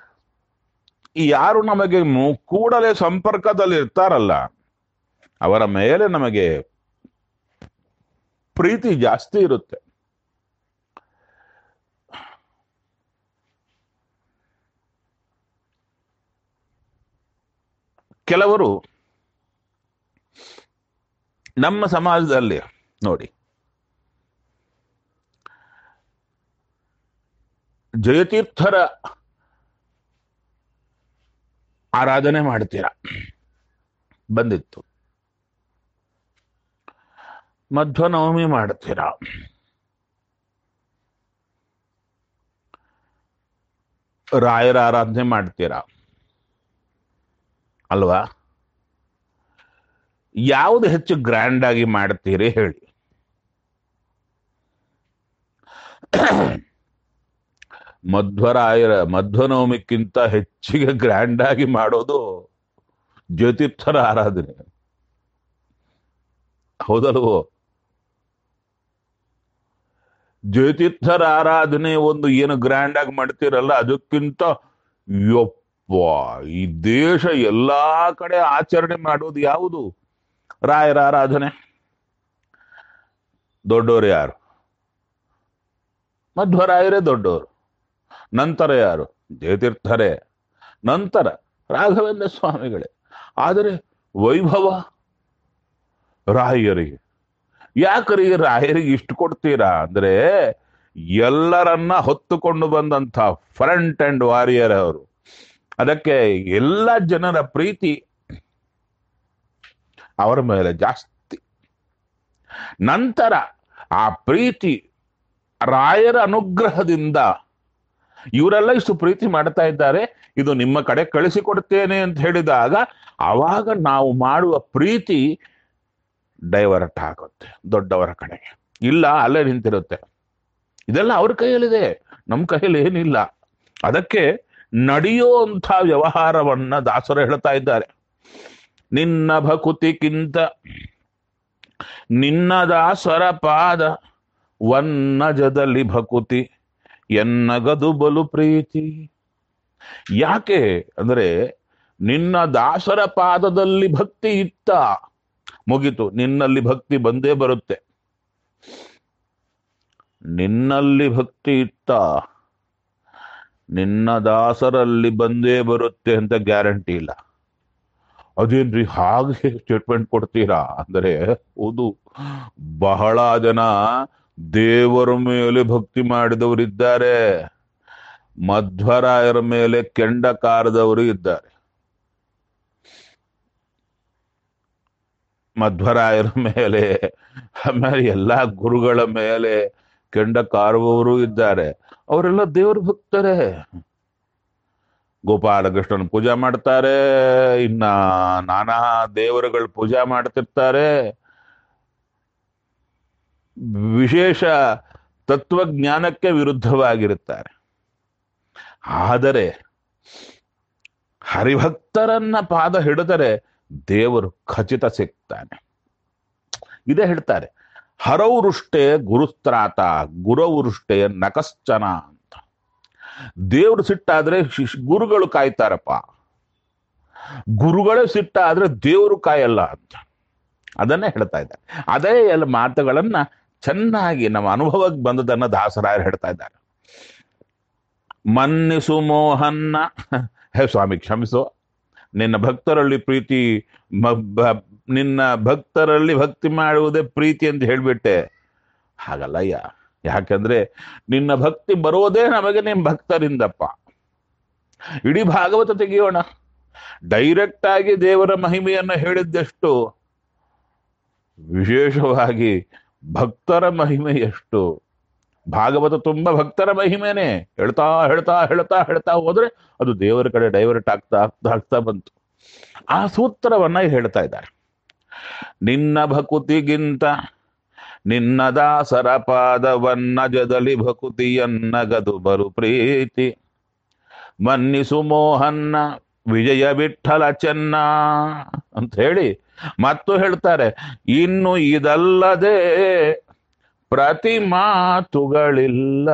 ಯಾರು ನಮಗೆ ಕೂಡಲೇ ಸಂಪರ್ಕದಲ್ಲಿ ಇರ್ತಾರಲ್ಲ, ಅವರ ಮೇಲೆ ನಮಗೆ ಪ್ರೀತಿ ಜಾಸ್ತಿ ಇರುತ್ತೆ. ಕೆಲವರು ನಮ್ಮ ಸಮಾಜದಲ್ಲಿ ನೋಡಿ, ಜಯತೀರ್ಥರ ಆರಾಧನೆ ಮಾಡ್ತೀರಾ, ಬಂದಿತ್ತು. ಮಧ್ವನವಮಿ ಮಾಡ್ತೀರಾ, ರಾಯರ ಆರಾಧನೆ ಮಾಡ್ತೀರಾ ಅಲ್ವಾ? ಯಾವುದು ಹೆಚ್ಚು ಗ್ರ್ಯಾಂಡ್ ಆಗಿ ಮಾಡ್ತೀರಿ ಹೇಳಿ? ಮಧ್ವನವಮಿಕ್ಕಿಂತ ಹೆಚ್ಚಿಗೆ ಗ್ರ್ಯಾಂಡ್ ಆಗಿ ಮಾಡೋದು ಜ್ಯೋತಿರ್ಥರ ಆರಾಧನೆ, ಹೌದಲ್ವೋ? ಜ್ಯೋತಿರ್ಥರ ಆರಾಧನೆ ಒಂದು ಏನು ಗ್ರ್ಯಾಂಡ್ ಆಗಿ ಮಾಡ್ತೀರಲ್ಲ, ಅದಕ್ಕಿಂತ ವಾ, ಈ ದೇಶ ಎಲ್ಲಾ ಕಡೆ ಆಚರಣೆ ಮಾಡೋದು ಯಾವುದು? ರಾಯರ ಆರಾಧನೆ. ದೊಡ್ಡವರು ಯಾರು? ಮಧ್ವರಾಯರೇ ದೊಡ್ಡವರು. ನಂತರ ಯಾರು? ಜಯತೀರ್ಥರೇ. ನಂತರ ರಾಘವೇಂದ್ರ ಸ್ವಾಮಿಗಳೇ. ಆದರೆ ವೈಭವ ರಾಯರಿಗೆ. ಯಾಕ್ರಿ ರಾಯರಿಗೆ ಇಷ್ಟು ಕೊಡ್ತೀರಾ ಅಂದ್ರೆ, ಎಲ್ಲರನ್ನ ಹೊತ್ತುಕೊಂಡು ಬಂದಂಥ ಫ್ರಂಟ್ ಅಂಡ್ ವಾರಿಯರ್ ಅವರು. ಅದಕ್ಕೆ ಎಲ್ಲ ಜನರ ಪ್ರೀತಿ ಅವರ ಮೇಲೆ ಜಾಸ್ತಿ. ನಂತರ ಆ ಪ್ರೀತಿ ರಾಯರ ಅನುಗ್ರಹದಿಂದ ಇವರೆಲ್ಲ ಇಷ್ಟು ಪ್ರೀತಿ ಮಾಡ್ತಾ ಇದ್ದಾರೆ, ಇದು ನಿಮ್ಮ ಕಡೆ ಕಳಿಸಿಕೊಡ್ತೇನೆ ಅಂತ ಹೇಳಿದಾಗ ಆವಾಗ ನಾವು ಮಾಡುವ ಪ್ರೀತಿ ಡೈವರ್ಟ್ ಆಗುತ್ತೆ ದೊಡ್ಡವರ ಕಡೆಗೆ. ಇಲ್ಲ ಅಲ್ಲೇ ನಿಂತಿರುತ್ತೆ. ಇದೆಲ್ಲ ಅವ್ರ ಕೈಯಲ್ಲಿದೆ, ನಮ್ಮ ಕೈಯಲ್ಲಿ ಏನಿಲ್ಲ. ಅದಕ್ಕೆ ನಡೆಯುವಂಥ ವ್ಯವಹಾರವನ್ನ ದಾಸರು ಹೇಳ್ತಾ ಇದ್ದಾರೆ. ನಿನ್ನ ಭಕುತಿಗಿಂತ ನಿನ್ನ ದಾಸರ ಪಾದ ವನ್ನಜದಲ್ಲಿ ಭಕುತಿ ಎನ್ನಗದು ಬಲು ಪ್ರೀತಿ. ಯಾಕೆ ಅಂದ್ರೆ, ನಿನ್ನ ದಾಸರ ಪಾದದಲ್ಲಿ ಭಕ್ತಿ ಇತ್ತ, ಮುಗಿತು, ನಿನ್ನಲ್ಲಿ ಭಕ್ತಿ ಬಂದೇ ಬರುತ್ತೆ. ನಿನ್ನಲ್ಲಿ ಭಕ್ತಿ ಇತ್ತ, ನಿನ್ನ ದಾಸರಲ್ಲಿ ಬಂದೇ ಬರುತ್ತೆ ಅಂತ ಗ್ಯಾರಂಟಿ ಇಲ್ಲ. ಅದೇನ್ರಿ ಹಾಗೆ ಸ್ಟೇಟ್ಮೆಂಟ್ ಕೊಡ್ತೀರಾ ಅಂದರೆ, ಹೌದು, ಬಹಳ ಜನ ದೇವರ ಮೇಲೆ ಭಕ್ತಿ ಮಾಡಿದವರಿದ್ದಾರೆ, ಮಧ್ವರಾಯರ ಮೇಲೆ ಕೆಂಡ ಕಾರದವರು ಇದ್ದಾರೆ. ಮಧ್ವರಾಯರ ಮೇಲೆ, ಆಮೇಲೆ ಎಲ್ಲಾ ಗುರುಗಳ ಮೇಲೆ ಕೆಂಡ ಕಾರುವವರು ಇದ್ದಾರೆ. ಅವರೆಲ್ಲ ದೇವ್ರ ಭಕ್ತರೇ. ಗೋಪಾಲಕೃಷ್ಣನ ಪೂಜಾ ಮಾಡ್ತಾರೆ, ಇನ್ನ ನಾನಾ ದೇವರುಗಳ ಪೂಜಾ ಮಾಡ್ತಿರ್ತಾರೆ, ವಿಶೇಷ ತತ್ವಜ್ಞಾನಕ್ಕೆ ವಿರುದ್ಧವಾಗಿರುತ್ತಾರೆ. ಆದರೆ ಹರಿಭಕ್ತರನ್ನ ಪಾದ ಹಿಡಿದರೆ ದೇವರು ಖಚಿತ ಸಿಗ್ತಾನೆ. ಇದೇ ಹೇಳ್ತಾರೆ, ಹರೌರುಷ್ಟೇ ಗುರುಸ್ತ್ರಾತ ಗುರವೃಷ್ಟೇ ನಕಶ್ಚನ ಅಂತ. ದೇವರು ಸಿಟ್ಟಾದ್ರೆ ಗುರುಗಳು ಕಾಯ್ತಾರಪ್ಪ, ಗುರುಗಳೇ ಸಿಟ್ಟಾದ್ರೆ ದೇವರು ಕಾಯಲ್ಲ ಅಂತ. ಅದನ್ನೇ ಹೇಳ್ತಾ ಇದ್ದಾರೆ. ಅದೇ ಎಲ್ಲ ಮಾತುಗಳನ್ನ ಚೆನ್ನಾಗಿ ನಮ್ಮ ಅನುಭವಕ್ಕೆ ಬಂದದನ್ನ ದಾಸರಾಯರು ಹೇಳ್ತಾ ಇದ್ದಾರೆ. ಮನ್ನಿಸು ಮೋಹನ್ನ, ಹೇ ಸ್ವಾಮಿ ಕ್ಷಮಿಸೋ, ನಿನ್ನ ಭಕ್ತರಲ್ಲಿ ಪ್ರೀತಿ, ನಿನ್ನ ಭಕ್ತರಲ್ಲಿ ಭಕ್ತಿ ಮಾಡುವುದೇ ಪ್ರೀತಿ ಅಂತ ಹೇಳ್ಬಿಟ್ಟೆ. ಹಾಗಲ್ಲಯ್ಯ, ಯಾಕಂದ್ರೆ ನಿನ್ನ ಭಕ್ತಿ ಬರೋದೇ ನಮಗೆ ನಿಮ್ಮ ಭಕ್ತರಿಂದಪ್ಪ. ಇಡೀ ಭಾಗವತ ತೆಗೆಯೋಣ, ಡೈರೆಕ್ಟ್ ಆಗಿ ದೇವರ ಮಹಿಮೆಯನ್ನು ಹೇಳಿದ್ದೆಷ್ಟು, ವಿಶೇಷವಾಗಿ ಭಕ್ತರ ಮಹಿಮೆ ಎಷ್ಟು. ಭಾಗವತ ತುಂಬಾ ಭಕ್ತರ ಮಹಿಮೆನೆ. ಹೇಳ್ತಾ ಹೇಳ್ತಾ ಹೇಳ್ತಾ ಹೇಳ್ತಾ ಹೋದ್ರೆ ಅದು ದೇವರ ಕಡೆ ಡೈವರ್ಟ್ ಆಗ್ತಾ ಆಗ್ತಾ ಆಗ್ತಾ ಬಂತು. ಆ ಸೂತ್ರವನ್ನ ಹೇಳ್ತಾ ಇದ್ದಾರೆ. ನಿನ್ನ ಭಕುತಿಗಿಂತ ನಿನ್ನ ದಾಸರ ಪಾದವನ್ನ ಜದಲಿ ಭಕುತಿಯನ್ನಗದು ಬರು ಪ್ರೀತಿ ಮನ್ನಿಸು ಮೋಹನ್ನ ವಿಜಯ ವಿಠಲ ಚೆನ್ನ ಅಂತ ಹೇಳಿ ಮತ್ತು ಹೇಳ್ತಾರೆ, ಇನ್ನು ಇದಲ್ಲದೆ ಪ್ರತಿ ಮಾತುಗಳಿಲ್ಲ.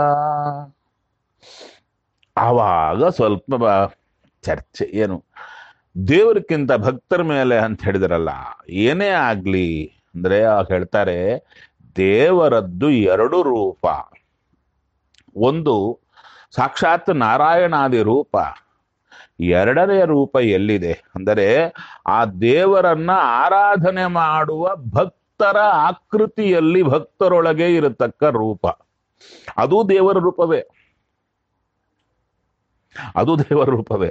ಆವಾಗ ಸ್ವಲ್ಪ ಚರ್ಚೆ, ಏನು ದೇವರಿಗಿಂತ ಭಕ್ತರ ಮೇಲೆ ಅಂತ ಹೇಳಿದ್ರಲ್ಲ, ಏನೇ ಆಗ್ಲಿ ಅಂದ್ರೆ ಹೇಳ್ತಾರೆ, ದೇವರದ್ದು ಎರಡು ರೂಪ. ಒಂದು ಸಾಕ್ಷಾತ್ ನಾರಾಯಣಾದಿ ರೂಪ, ಎರಡನೆಯ ರೂಪ ಎಲ್ಲಿದೆ ಅಂದರೆ ಆ ದೇವರನ್ನ ಆರಾಧನೆ ಮಾಡುವ ಭಕ್ತರ ಆಕೃತಿಯಲ್ಲಿ ಭಕ್ತರೊಳಗೆ ಇರತಕ್ಕ ರೂಪ. ಅದು ದೇವರ ರೂಪವೇ, ಅದು ದೇವರ ರೂಪವೇ.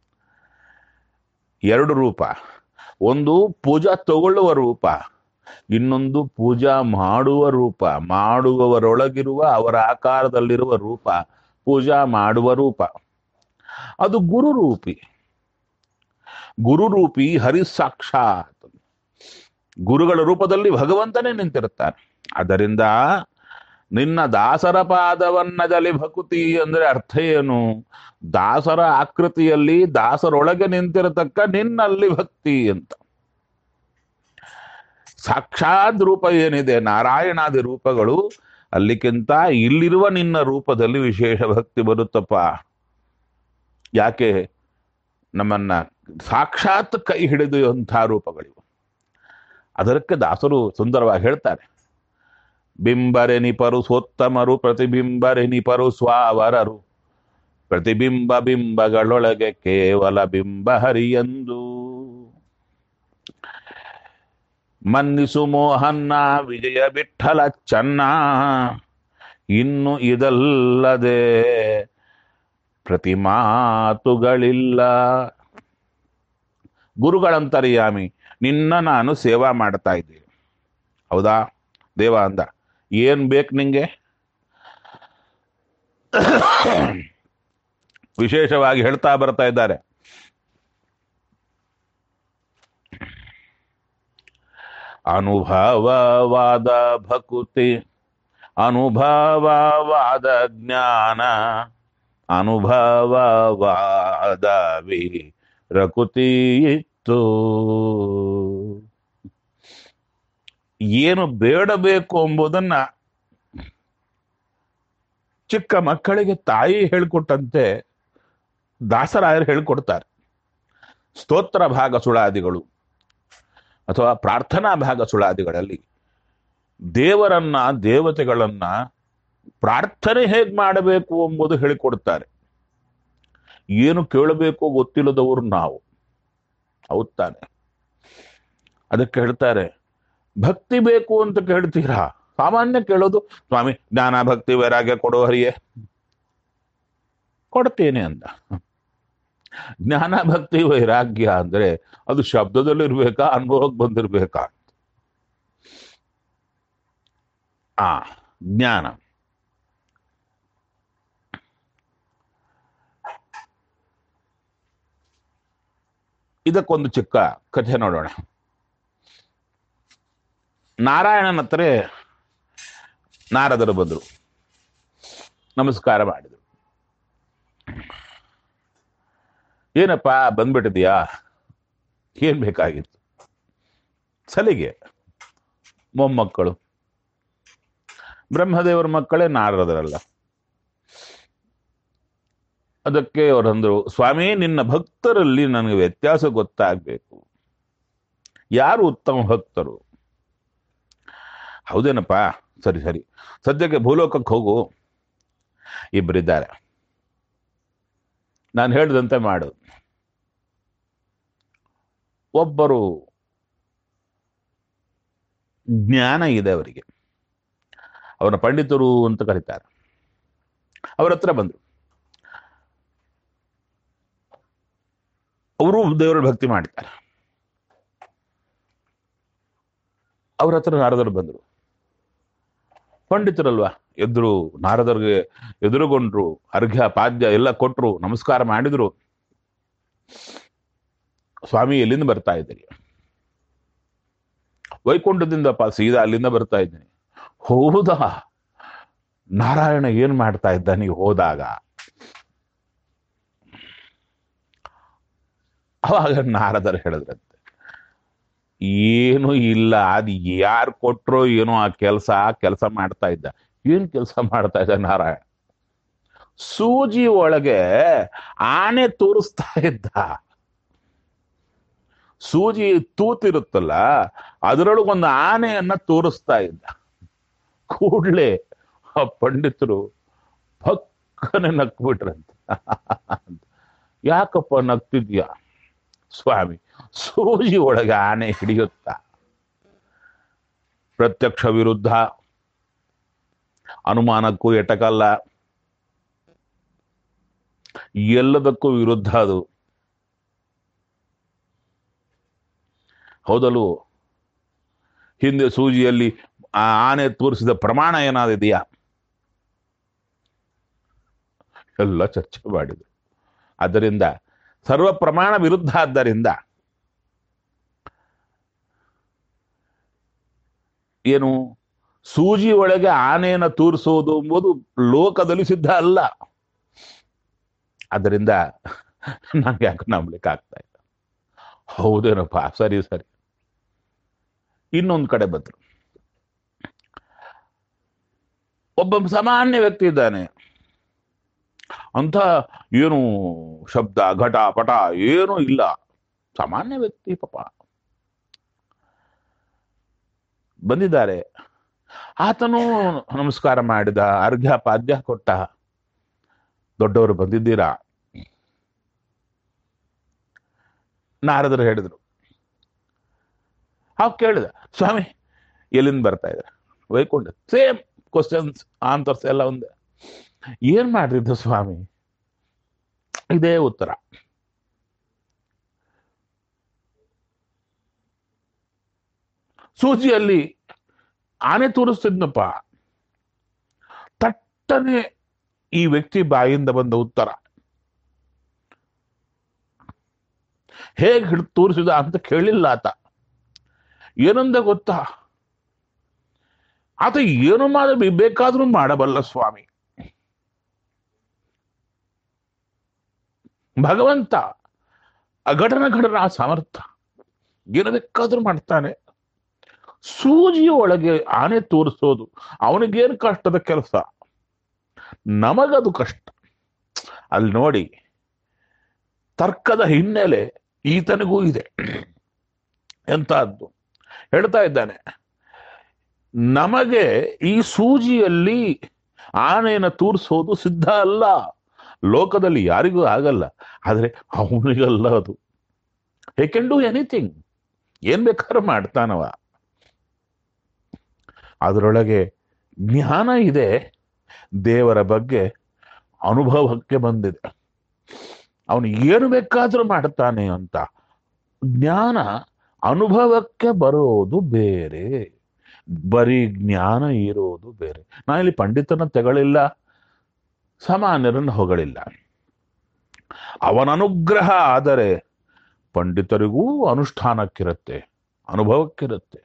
ಎರಡು ರೂಪ, ಒಂದು ಪೂಜಾ ತಗೊಳ್ಳುವ ರೂಪ, ಇನ್ನೊಂದು ಪೂಜಾ ಮಾಡುವ ರೂಪ. ಮಾಡುವವರೊಳಗಿರುವ ಅವರ ಆಕಾರದಲ್ಲಿರುವ ರೂಪ ಪೂಜಾ ಮಾಡುವ ರೂಪ. ಅದು ಗುರುರೂಪಿ. ಗುರುರೂಪಿ ಹರಿಸಾಕ್ಷಾತ್, ಗುರುಗಳ ರೂಪದಲ್ಲಿ ಭಗವಂತನೇ ನಿಂತಿರುತ್ತಾನೆ. ಅದರಿಂದ ನಿನ್ನ ದಾಸರ ಪಾದವನ್ನದಲ್ಲಿ ಭಕುತಿ ಅಂದ್ರೆ ಅರ್ಥ ಏನು? ದಾಸರ ಆಕೃತಿಯಲ್ಲಿ ದಾಸರೊಳಗೆ ನಿಂತಿರತಕ್ಕ ನಿನ್ನಲ್ಲಿ ಭಕ್ತಿ ಅಂತ. ಸಾಕ್ಷಾತ್ ರೂಪ ಏನಿದೆ, ನಾರಾಯಣಾದಿ ರೂಪಗಳು, ಅಲ್ಲಿಗಿಂತ ಇಲ್ಲಿರುವ ನಿನ್ನ ರೂಪದಲ್ಲಿ ವಿಶೇಷ ಭಕ್ತಿ ಬರುತ್ತಪ್ಪ. ಯಾಕೆ? ನಮ್ಮನ್ನ ಸಾಕ್ಷಾತ್ ಕೈ ಹಿಡಿದುವಂತಹ ರೂಪಗಳಿವು. ಅದಕ್ಕೆ ದಾಸರು ಸುಂದರವಾಗಿ ಹೇಳ್ತಾರೆ, ಬಿಂಬರೆನಿಪರು ಸೋತ್ತಮರು, ಪ್ರತಿಬಿಂಬರೆನಿಪರು ಸ್ವಾವರರು, ಪ್ರತಿಬಿಂಬ ಬಿಂಬಗಳೊಳಗೆ ಕೇವಲ ಬಿಂಬ ಹರಿಯಂದು. ಮನ್ನಿಸು ಮೋಹನ್ನ ವಿಜಯ ವಿಠಲ ಚನ್ನ, ಇನ್ನು ಇದಲ್ಲದೆ ಪ್ರತಿಮಾತುಗಳಿಲ್ಲ. ಗುರುಗಳಂತರ್ಯಾಮಿ, ನಿನ್ನ ನಾನು ಸೇವಾ ಮಾಡ್ತಾ ಇದ್ದೀನಿ. ಹೌದಾ ದೇವ ಅಂದ, ಏನ್ ಬೇಕು ನಿಂಗೆ? ವಿಶೇಷವಾಗಿ ಹೇಳ್ತಾ ಬರ್ತಾ ಇದ್ದಾರೆ, ಅನುಭವವಾದ ಭಕುತಿ, ಅನುಭವವಾದ ಜ್ಞಾನ, ಅನುಭವವಾದ ವಿರಕುತಿ ಇತ್ತು. ಏನು ಬೇಡಬೇಕು ಎಂಬುದನ್ನ ಚಿಕ್ಕ ಮಕ್ಕಳಿಗೆ ತಾಯಿ ಹೇಳಿಕೊಟ್ಟಂತೆ ದಾಸರಾಯರು ಹೇಳಿಕೊಡ್ತಾರೆ. ಸ್ತೋತ್ರ ಭಾಗ ಸುಳಾದಿಗಳು ಅಥವಾ ಪ್ರಾರ್ಥನಾ ಭಾಗ ಸುಳಾದಿಗಳಲ್ಲಿ ದೇವರನ್ನ ದೇವತೆಗಳನ್ನ ಪ್ರಾರ್ಥನೆ ಹೇಗೆ ಮಾಡಬೇಕು ಎಂಬುದು ಹೇಳಿಕೊಡ್ತಾರೆ. ಏನು ಕೇಳಬೇಕು ಗೊತ್ತಿಲ್ಲದವರು ನಾವು, ಹೌದ್ ತಾನೆ? ಅದಕ್ಕೆ ಹೇಳ್ತಾರೆ, ಭಕ್ತಿ ಬೇಕು ಅಂತ ಕೇಳ್ತೀರಾ? ಸಾಮಾನ್ಯ ಕೇಳೋದು, ಸ್ವಾಮಿ ಜ್ಞಾನ ಭಕ್ತಿ ವೈರಾಗ್ಯ ಕೊಡೋ ಹರಿಯೇ, ಕೊಡ್ತೇನೆ ಅಂದ. ಜ್ಞಾನ ಭಕ್ತಿ ವೈರಾಗ್ಯ ಅಂದ್ರೆ ಅದು ಶಬ್ದದಲ್ಲಿರ್ಬೇಕಾ, ಅನುಭವಕ್ಕೆ ಬಂದಿರ್ಬೇಕಾ? ಜ್ಞಾನ ಇದಕ್ಕೊಂದು ಚಿಕ್ಕ ಕಥೆ ನೋಡೋಣ. ನಾರಾಯಣನ ಹತ್ರ ನಾರದರು ಬಂದರು, ನಮಸ್ಕಾರ ಮಾಡಿದರು. ಏನಪ್ಪಾ ಬಂದ್ಬಿಟ್ಟಿದ್ಯಾ, ಏನ್ ಬೇಕಾಗಿತ್ತು? ಸಲಿಗೆ ಮೊಮ್ಮಕ್ಕಳು, ಬ್ರಹ್ಮದೇವರ ಮಕ್ಕಳೇ ನಾರದರಲ್ಲ. ಅದಕ್ಕೆ ಅವರಂದ್ರು, ಸ್ವಾಮಿ ನಿನ್ನ ಭಕ್ತರಲ್ಲಿ ನನಗೆ ವ್ಯತ್ಯಾಸ ಗೊತ್ತಾಗ್ಬೇಕು, ಯಾರು ಉತ್ತಮ ಭಕ್ತರು? ಹೌದೇನಪ್ಪ, ಸರಿ ಸರಿ, ಸದ್ಯಕ್ಕೆ ಭೂಲೋಕಕ್ಕೆ ಹೋಗು, ಇಬ್ಬರಿದ್ದಾರೆ, ನಾನು ಹೇಳಿದಂತೆ ಮಾಡು. ಒಬ್ಬರು ಜ್ಞಾನ ಇದೆ ಅವರಿಗೆ, ಅವರ ಪಂಡಿತರು ಅಂತ ಕರೀತಾರೆ. ಅವರ ಹತ್ರ ಬಂದರು, ಅವರು ದೇವರ ಭಕ್ತಿ ಮಾಡ್ತಾರೆ. ಅವ್ರ ಹತ್ರ ನಾರದರು ಬಂದರು, ಪಂಡಿತರಲ್ವಾ, ಎದ್ರು ನಾರದರಿಗೆ ಎದುರುಗೊಂಡ್ರು, ಅರ್ಘ್ಯ ಪಾದ್ಯ ಎಲ್ಲ ಕೊಟ್ರು, ನಮಸ್ಕಾರ ಮಾಡಿದ್ರು. ಸ್ವಾಮಿ ಎಲ್ಲಿಂದ ಬರ್ತಾ ಇದ್ದೀರಿ? ವೈಕುಂಠದಿಂದಪ್ಪ, ಸೀದಾ ಅಲ್ಲಿಂದ ಬರ್ತಾ ಇದ್ದೀನಿ. ಹೌದಾ? ನಾರಾಯಣ ಏನ್ ಮಾಡ್ತಾ ಇದ್ದ ನೀವು ಹೋದಾಗ? ಅವಾಗ ನಾರದರು ಹೇಳಿದ್ರಂತೆ, ಏನು ಇಲ್ಲ, ಅದು ಯಾರು ಕೊಟ್ರೋ ಏನೋ ಆ ಕೆಲಸ ಮಾಡ್ತಾ ಇದ್ದ. ಏನ್ ಕೆಲಸ ಮಾಡ್ತಾ ಇದ್ದ ನಾರಾಯಣ? ಸೂಜಿ ಒಳಗೆ ಆನೆ ತೋರಿಸ್ತಾ ಇದ್ದ. ಸೂಜಿ ತೂತಿರುತ್ತಲ್ಲ, ಅದರೊಳಗೊಂದು ಆನೆಯನ್ನ ತೋರಿಸ್ತಾ ಇದ್ದ. ಕೂಡ್ಲೆ ಆ ಪಂಡಿತರು ಪಕ್ಕನೆ ನಕ್ಬಿಟ್ರಂತೆ. ಯಾಕಪ್ಪ ನಗ್ತಿದ್ಯಾ? ಸ್ವಾಮಿ, ಸೂಜಿ ಒಳಗೆ ಆನೆ ಹಿಡಿಯುತ್ತ, ಪ್ರತ್ಯಕ್ಷ ವಿರುದ್ಧ, ಅನುಮಾನಕ್ಕೂ ಎಟಕಲ್ಲ, ಎಲ್ಲದಕ್ಕೂ ವಿರುದ್ಧ ಅದು. ಹೌದಲ್ವ? ಹಿಂದೆ ಸೂಜಿಯಲ್ಲಿ ಆ ಆನೆ ತೋರಿಸಿದ ಪ್ರಮಾಣ ಏನಾದಿದೆಯಾ? ಎಲ್ಲ ಚರ್ಚೆ ಮಾಡಿದ್ರು. ಆದ್ದರಿಂದ ಸರ್ವ ಪ್ರಮಾಣ ವಿರುದ್ಧ. ಆದ್ದರಿಂದ ಏನು, ಸೂಜಿ ಒಳಗೆ ಆನೆಯನ್ನು ತೂರಿಸುವುದು ಎಂಬುದು ಲೋಕದಲ್ಲಿ ಸಿದ್ಧ ಅಲ್ಲ. ಅದರಿಂದ ನಂಗೆ ಯಾಕೆ ನಂಬಲಿಕ್ಕೆ ಆಗ್ತಾ ಇಲ್ಲ. ಹೌದೇನಪ್ಪ, ಸರಿ ಸರಿ. ಇನ್ನೊಂದು ಕಡೆ ಬಂದ್ರು, ಒಬ್ಬ ಸಾಮಾನ್ಯ ವ್ಯಕ್ತಿ ಇದ್ದಾನೆ, ಅಂತ ಏನು ಶಬ್ದ ಘಟ ಪಟ ಏನೂ ಇಲ್ಲ. ಸಾಮಾನ್ಯ ವ್ಯಕ್ತಿ ಪಾಪ ಬಂದಿದ್ದಾರೆ. ಆತನು ನಮಸ್ಕಾರ ಮಾಡಿದ, ಅರ್ಘ್ಯ ಪಾದ್ಯ ಕೊಟ್ಟ. ದೊಡ್ಡವರು ಬಂದಿದ್ದೀರಾ? ನಾರದರು ಹೇಳಿದ್ರು. ಅವ್ ಕೇಳಿದ, ಸ್ವಾಮಿ ಎಲ್ಲಿಂದ ಬರ್ತಾ ಇದ್ದಾರೆ? ವೈಕೊಂಡ. ಸೇಮ್ ಕ್ವಶನ್ಸ್ ಆನ್ಸರ್ಸ್ ಎಲ್ಲ ಒಂದೇ. ಏನ್ ಮಾಡಿದ್ದು ಸ್ವಾಮಿ? ಇದೇ ಉತ್ತರ. ಸೂಜಿಯಲ್ಲಿ ಆನೆ ತೋರಿಸ್ತಿದ್ನಪ್ಪ. ತಟ್ಟನೆ ಈ ವ್ಯಕ್ತಿ ಬಾಯಿಂದ ಬಂದ ಉತ್ತರ. ಹೇಗೆ ಹಿಡಿದು ತೋರಿಸಿದ ಅಂತ ಕೇಳಿಲ್ಲ ಆತ. ಏನಂದ ಗೊತ್ತಾ? ಆತ ಏನು ಬೇಕಾದ್ರೂ ಮಾಡಬಲ್ಲ ಸ್ವಾಮಿ. ಭಗವಂತ ಅಘಟನ ಘಟನ ಸಾಮರ್ಥ್ಯ, ಏನು ಬೇಕಾದ್ರೂ ಮಾಡ್ತಾನೆ. ಸೂಜಿಯ ಒಳಗೆ ಆನೆ ತೋರಿಸೋದು ಅವನಿಗೇನು ಕಷ್ಟದ ಕೆಲಸ, ನಮಗದು ಕಷ್ಟ. ಅಲ್ಲಿ ನೋಡಿ, ತರ್ಕದ ಹಿನ್ನೆಲೆ ಈತನಿಗೂ ಇದೆ. ಎಂತಹದ್ದು ಹೇಳ್ತಾ ಇದ್ದಾನೆ. ನಮಗೆ ಈ ಸೂಜಿಯಲ್ಲಿ ಆನೆಯನ್ನು ತೂರಿಸೋದು ಸಿದ್ಧ ಅಲ್ಲ. ಲೋಕದಲ್ಲಿ ಯಾರಿಗೂ ಆಗಲ್ಲ, ಆದ್ರೆ ಅವನಿಗಲ್ಲ ಅದು. ಹಿ ಕ್ಯಾನ್ ಡೂ ಎನಿಥಿಂಗ್, ಏನ್ ಬೇಕಾದ್ರೂ ಮಾಡ್ತಾನವ. ಅದರೊಳಗೆ ಜ್ಞಾನ ಇದೆ, ದೇವರ ಬಗ್ಗೆ ಅನುಭವಕ್ಕೆ ಬಂದಿದೆ. ಅವನು ಏನು ಬೇಕಾದ್ರೂ ಮಾಡ್ತಾನೆ ಅಂತ. ಜ್ಞಾನ ಅನುಭವಕ್ಕೆ ಬರೋದು ಬೇರೆ, ಬರೀ ಜ್ಞಾನ ಇರೋದು ಬೇರೆ. ನಾನಿಲ್ಲಿ ಪಂಡಿತನ ತೆಗಳಿಲ್ಲ, ಸಾಮಾನ್ಯರನ್ನು ಹೊಗಳಿಲ್ಲ. ಅವನ ಅನುಗ್ರಹ ಆದರೆ ಪಂಡಿತರಿಗೂ ಅನುಷ್ಠಾನಕ್ಕಿರುತ್ತೆ, ಅನುಭವಕ್ಕಿರುತ್ತೆ.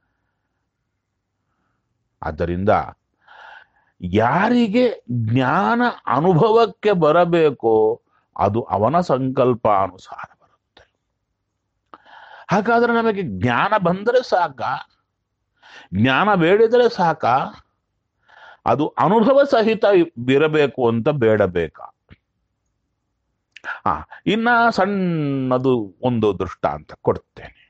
ಆದ್ದರಿಂದ ಯಾರಿಗೆ ಜ್ಞಾನ ಅನುಭವಕ್ಕೆ ಬರಬೇಕೋ ಅದು ಅವನ ಸಂಕಲ್ಪಾನುಸಾರ ಬರುತ್ತೆ. ಹಾಗಾದ್ರೆ ನಮಗೆ ಜ್ಞಾನ ಬಂದರೆ ಸಾಕ? ಜ್ಞಾನ ಬೇಡಿದರೆ ಸಾಕ? ಅದು ಅನುಭವ ಸಹಿತ ಇರಬೇಕು ಅಂತ ಬೇಡಬೇಕಾ? ಇನ್ನ ಸಣ್ಣದು ಒಂದು ದೃಷ್ಟಾಂತ ಕೊಡ್ತೇನೆ.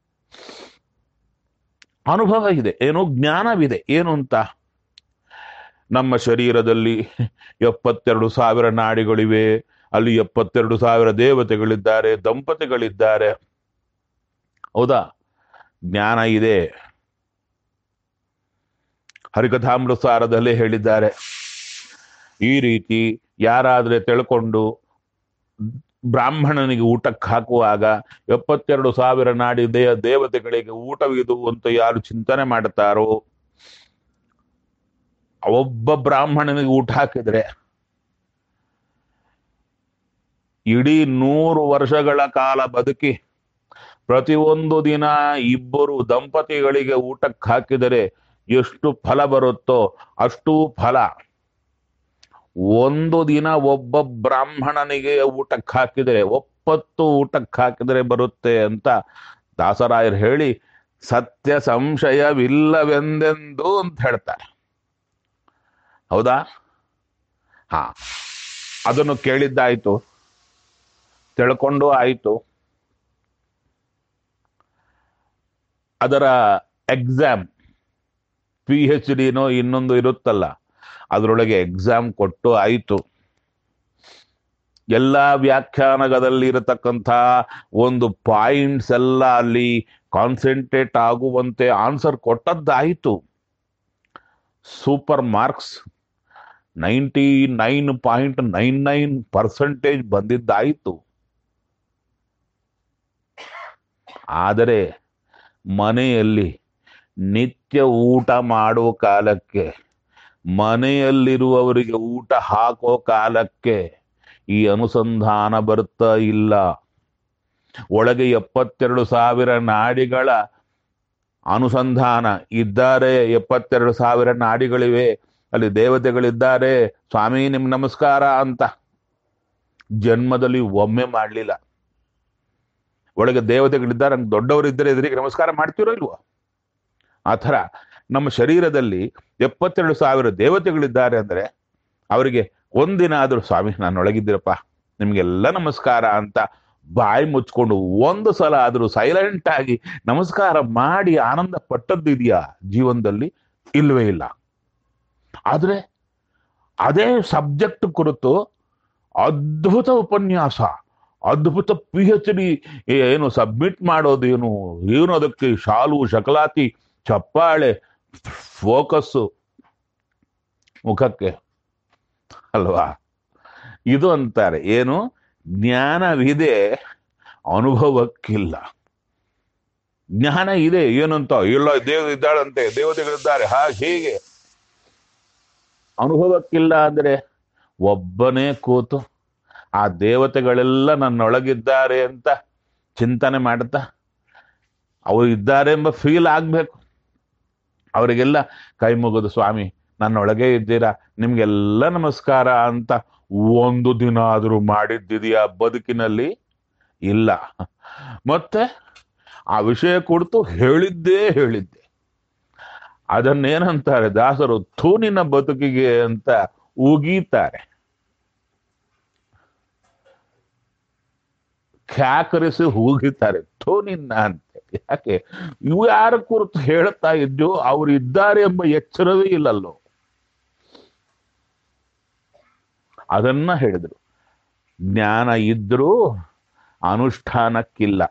ಅನುಭವ ಇದೆ, ಏನು ಜ್ಞಾನವಿದೆ, ಏನು ಅಂತ. ನಮ್ಮ ಶರೀರದಲ್ಲಿ 72,000 ನಾಡಿಗಳಿವೆ. ಅಲ್ಲಿ 72,000 ದೇವತೆಗಳಿದ್ದಾರೆ, ದಂಪತಿಗಳಿದ್ದಾರೆ. ಹೌದಾ? ಜ್ಞಾನ ಇದೆ. ಹರಿಕಥಾಮೃತಸಾರದಲ್ಲೇ ಹೇಳಿದ್ದಾರೆ. ಈ ರೀತಿ ಯಾರಾದ್ರೆ ತಿಳ್ಕೊಂಡು ಬ್ರಾಹ್ಮಣನಿಗೆ ಊಟಕ್ಕೆ ಹಾಕುವಾಗ 72,000 ನಾಡಿ ದೇವತೆಗಳಿಗೆ ಊಟವಿದು ಅಂತ ಯಾರು ಚಿಂತನೆ ಮಾಡ್ತಾರೋ, ಒಬ್ಬ ಬ್ರಾಹ್ಮಣನಿಗೆ ಊಟ ಹಾಕಿದ್ರೆ ಇಡೀ 100 ವರ್ಷಗಳ ಕಾಲ ಬದುಕಿ ಪ್ರತಿಯೊಂದು ದಿನ 2 ದಂಪತಿಗಳಿಗೆ ಊಟಕ್ಕೆ ಹಾಕಿದರೆ ಎಷ್ಟು ಫಲ ಬರುತ್ತೋ ಅಷ್ಟು ಫಲ ಒಂದು ದಿನ ಒಬ್ಬ ಬ್ರಾಹ್ಮಣನಿಗೆ ಊಟಕ್ಕೆ ಹಾಕಿದರೆ, ಒಪ್ಪತ್ತು ಊಟಕ್ಕೆ ಹಾಕಿದರೆ ಬರುತ್ತೆ ಅಂತ ದಾಸರಾಯರು ಹೇಳಿ, ಸತ್ಯ ಸಂಶಯವಿಲ್ಲವೆಂದೆಂದು ಅಂತ ಹೇಳ್ತಾರೆ. ಹೌದಾ? ಅದನ್ನು ಕೇಳಿದ್ದಾಯ್ತು, ತಿಳ್ಕೊಂಡು ಆಯ್ತು. ಅದರ ಎಕ್ಸಾಮ್ PhDನೋ ಇನ್ನೊಂದು ಇರುತ್ತಲ್ಲ, ಅದರೊಳಗೆ ಎಕ್ಸಾಮ್ ಕೊಟ್ಟು ಆಯ್ತು. ಎಲ್ಲ ವ್ಯಾಖ್ಯಾನದಲ್ಲಿ ಇರತಕ್ಕಂಥ ಒಂದು ಪಾಯಿಂಟ್ಸ್ ಎಲ್ಲ ಅಲ್ಲಿ ಕಾನ್ಸಂಟ್ರೇಟ್ ಆಗುವಂತೆ ಆನ್ಸರ್ ಕೊಟ್ಟದ್ದಾಯಿತು. ಸೂಪರ್ ಮಾರ್ಕ್ಸ್ 99.99% ಬಂದಿದ್ದಾಯಿತು. ಆದರೆ ಮನೆಯಲ್ಲಿ ನಿತ್ಯ ಊಟ ಮಾಡೋ ಕಾಲಕ್ಕೆ, ಮನೆಯಲ್ಲಿರುವವರಿಗೆ ಊಟ ಹಾಕೋ ಕಾಲಕ್ಕೆ ಈ ಅನುಸಂಧಾನ ಬರ್ತಾ ಇಲ್ಲ. ಒಳಗೆ 72,000 ನಾಡಿಗಳ ಅನುಸಂಧಾನ ಇದ್ದಾರೆ. 72,000 ನಾಡಿಗಳಿವೆ, ಅಲ್ಲಿ ದೇವತೆಗಳಿದ್ದಾರೆ. ಸ್ವಾಮಿ ನಿಮ್ ನಮಸ್ಕಾರ ಅಂತ ಜನ್ಮದಲ್ಲಿ ಒಮ್ಮೆ ಮಾಡಲಿಲ್ಲ. ಒಳಗೆ ದೇವತೆಗಳಿದ್ದಾರೆ, ನಂಗೆ ದೊಡ್ಡವರಿದ್ದರೆ ಎದುರಿಗೆ ನಮಸ್ಕಾರ ಮಾಡ್ತಿರೋ ಇಲ್ವೋ? ಆ ಥರ ನಮ್ಮ ಶರೀರದಲ್ಲಿ 72,000 ದೇವತೆಗಳಿದ್ದಾರೆ ಅಂದರೆ ಅವರಿಗೆ ಒಂದಿನ ಆದ್ರೂ ಸ್ವಾಮಿ ನನ್ನೊಳಗಿದ್ದೀರಪ್ಪ, ನಿಮ್ಗೆಲ್ಲ ನಮಸ್ಕಾರ ಅಂತ ಬಾಯಿ ಮುಚ್ಕೊಂಡು ಒಂದು ಸಲ ಆದ್ರೂ ಸೈಲೆಂಟ್ ಆಗಿ ನಮಸ್ಕಾರ ಮಾಡಿ ಆನಂದ ಪಟ್ಟದ್ದಿದೆಯಾ ಜೀವನದಲ್ಲಿ? ಇಲ್ವೇ ಇಲ್ಲ. ಆದ್ರೆ ಅದೇ ಸಬ್ಜೆಕ್ಟ್ ಕುರಿತು ಅದ್ಭುತ ಉಪನ್ಯಾಸ, ಅದ್ಭುತ PhD ಏನು ಸಬ್ಮಿಟ್ ಮಾಡೋದು, ಏನು ಅದಕ್ಕೆ ಶಾಲು ಶಕಲಾತಿ ಚಪ್ಪಾಳೆ ಫೋಕಸ್ಸು ಮುಖಕ್ಕೆ ಅಲ್ವಾ? ಇದು ಅಂತಾರೆ ಏನು, ಜ್ಞಾನವಿದೆ ಅನುಭವಕ್ಕಿಲ್ಲ. ಜ್ಞಾನ ಇದೆ ಏನಂತ ಇಲ್ಲ, ದೇವ ಇದ್ದಾಳಂತೆ, ದೇವತೆಗಳಿದ್ದಾರೆ ಹೀಗೆ, ಅನುಭವಕ್ಕಿಲ್ಲ ಅಂದ್ರೆ ಒಬ್ಬನೇ ಕೂತು ಆ ದೇವತೆಗಳೆಲ್ಲ ನನ್ನೊಳಗಿದ್ದಾರೆ ಅಂತ ಚಿಂತನೆ ಮಾಡ್ತಾ ಅವರು ಇದ್ದಾರೆ ಎಂಬ ಫೀಲ್ ಆಗ್ಬೇಕು. ಅವರಿಗೆಲ್ಲ ಕೈ ಮುಗಿದು ಸ್ವಾಮಿ ನನ್ನೊಳಗೆ ಇದ್ದೀರಾ, ನಿಮ್ಗೆಲ್ಲ ನಮಸ್ಕಾರ ಅಂತ ಒಂದು ದಿನ ಆದ್ರೂ ಮಾಡಿದ್ದಿದೆಯಾ ಬದುಕಿನಲ್ಲಿ? ಇಲ್ಲ. ಮತ್ತೆ ಆ ವಿಷಯ ಕುರಿತು ಹೇಳಿದ್ದೆ. ಅದನ್ನೇನಂತಾರೆ ದಾಸರು, ಥೂನಿನ ಬದುಕಿಗೆ ಅಂತ ಉಗೀತಾರೆ, ಖ್ಯಾಕರಿಸಿ ಹೋಗಿದ್ದಾರೆ ಥೂನಿನ್ನ ಅಂತ. ಯಾಕೆ? ಇವು ಯಾರ ಕುರಿತು ಹೇಳ್ತಾ ಇದ್ದೋ ಅವ್ರು ಇದ್ದಾರೆ ಎಂಬ ಎಚ್ಚರವೇ ಇಲ್ಲಲ್ಲೋ. ಅದನ್ನ ಹೇಳಿದ್ರು. ಜ್ಞಾನ ಇದ್ರೂ ಅನುಷ್ಠಾನಕ್ಕಿಲ್ಲ.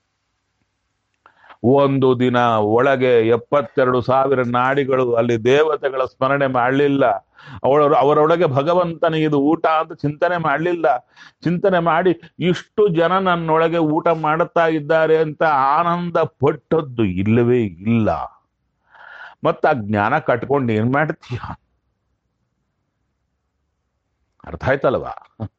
ಒಂದು ದಿನ ಒಳಗೆ 72,000 ನಾಡಿಗಳು ಅಲ್ಲಿ ದೇವತೆಗಳ ಸ್ಮರಣೆ ಮಾಡಲಿಲ್ಲ, ಅವರೊಳಗೆ ಭಗವಂತನ ಇದು ಊಟ ಅಂತ ಚಿಂತನೆ ಮಾಡಲಿಲ್ಲ. ಚಿಂತನೆ ಮಾಡಿ ಇಷ್ಟು ಜನ ನನ್ನೊಳಗೆ ಊಟ ಮಾಡುತ್ತಾ ಇದ್ದಾರೆ ಅಂತ ಆನಂದ ಪಟ್ಟದ್ದು ಇಲ್ಲವೇ ಇಲ್ಲ. ಮತ್ತ ಆ ಜ್ಞಾನ ಕಟ್ಕೊಂಡು ಏನ್ ಮಾಡ್ತೀಯ? ಅರ್ಥ ಆಯ್ತಲ್ವಾ?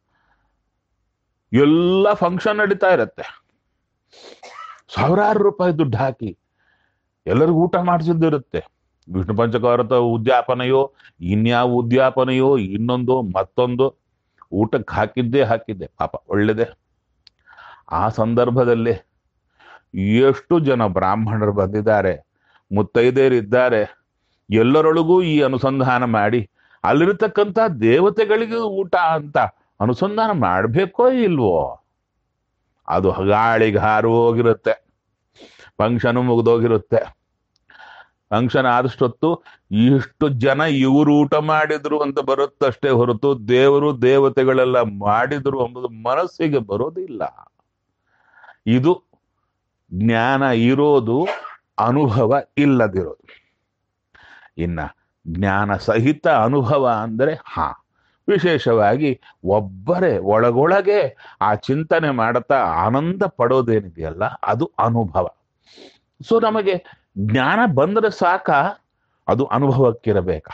ಎಲ್ಲ ಫಂಕ್ಷನ್ ನಡೀತಾ ಇರತ್ತೆ, ಸಾವಿರಾರು ರೂಪಾಯಿ ದುಡ್ಡು ಹಾಕಿ ಎಲ್ಲರಿಗೂ ಊಟ ಮಾಡಿಸಿದ್ದಿರುತ್ತೆ. ವಿಷ್ಣು ಪಂಚಕಾರತ ಉದ್ಯಾಪನೆಯೋ, ಇನ್ಯಾವ ಉದ್ಯಾಪನೆಯೋ, ಇನ್ನೊಂದು ಮತ್ತೊಂದು ಊಟಕ್ಕೆ ಹಾಕಿದ್ದೆ ಪಾಪ ಒಳ್ಳೇದೆ. ಆ ಸಂದರ್ಭದಲ್ಲಿ ಎಷ್ಟು ಜನ ಬ್ರಾಹ್ಮಣರು ಬಂದಿದ್ದಾರೆ, ಮುತ್ತೈದೆಯರಿದ್ದಾರೆ, ಎಲ್ಲರೊಳಗೂ ಈ ಅನುಸಂಧಾನ ಮಾಡಿ ಅಲ್ಲಿರ್ತಕ್ಕಂಥ ದೇವತೆಗಳಿಗೆ ಊಟ ಅಂತ ಅನುಸಂಧಾನ ಮಾಡಬೇಕೋ ಇಲ್ವೋ? ಅದು ಗಾಳಿಗೆ ಹಾರು ಹೋಗಿರುತ್ತೆ, ಫಂಕ್ಷನ್ ಮುಗಿದೋಗಿರುತ್ತೆ. ಫಂಕ್ಷನ್ ಆದಷ್ಟೊತ್ತು ಇಷ್ಟು ಜನ ಇವರು ಊಟ ಮಾಡಿದ್ರು ಅಂತ ಬರುತ್ತಷ್ಟೇ ಹೊರತು ದೇವರು ದೇವತೆಗಳೆಲ್ಲ ಮಾಡಿದ್ರು ಎಂಬುದು ಮನಸ್ಸಿಗೆ ಬರೋದಿಲ್ಲ. ಇದು ಜ್ಞಾನ ಇರೋದು, ಅನುಭವ ಇಲ್ಲದಿರೋದು. ಇನ್ನ ಜ್ಞಾನ ಸಹಿತ ಅನುಭವ ಅಂದ್ರೆ ವಿಶೇಷವಾಗಿ ಒಬ್ಬರೇ ಒಳಗೊಳಗೆ ಆ ಚಿಂತನೆ ಮಾಡುತ್ತಾ ಆನಂದ ಪಡೋದೇನಿದೆಯಲ್ಲ ಅದು ಅನುಭವ. ಸೊ ನಮಗೆ ಜ್ಞಾನ ಬಂದರೆ ಸಾಕ, ಅದು ಅನುಭವಕ್ಕಿರಬೇಕ.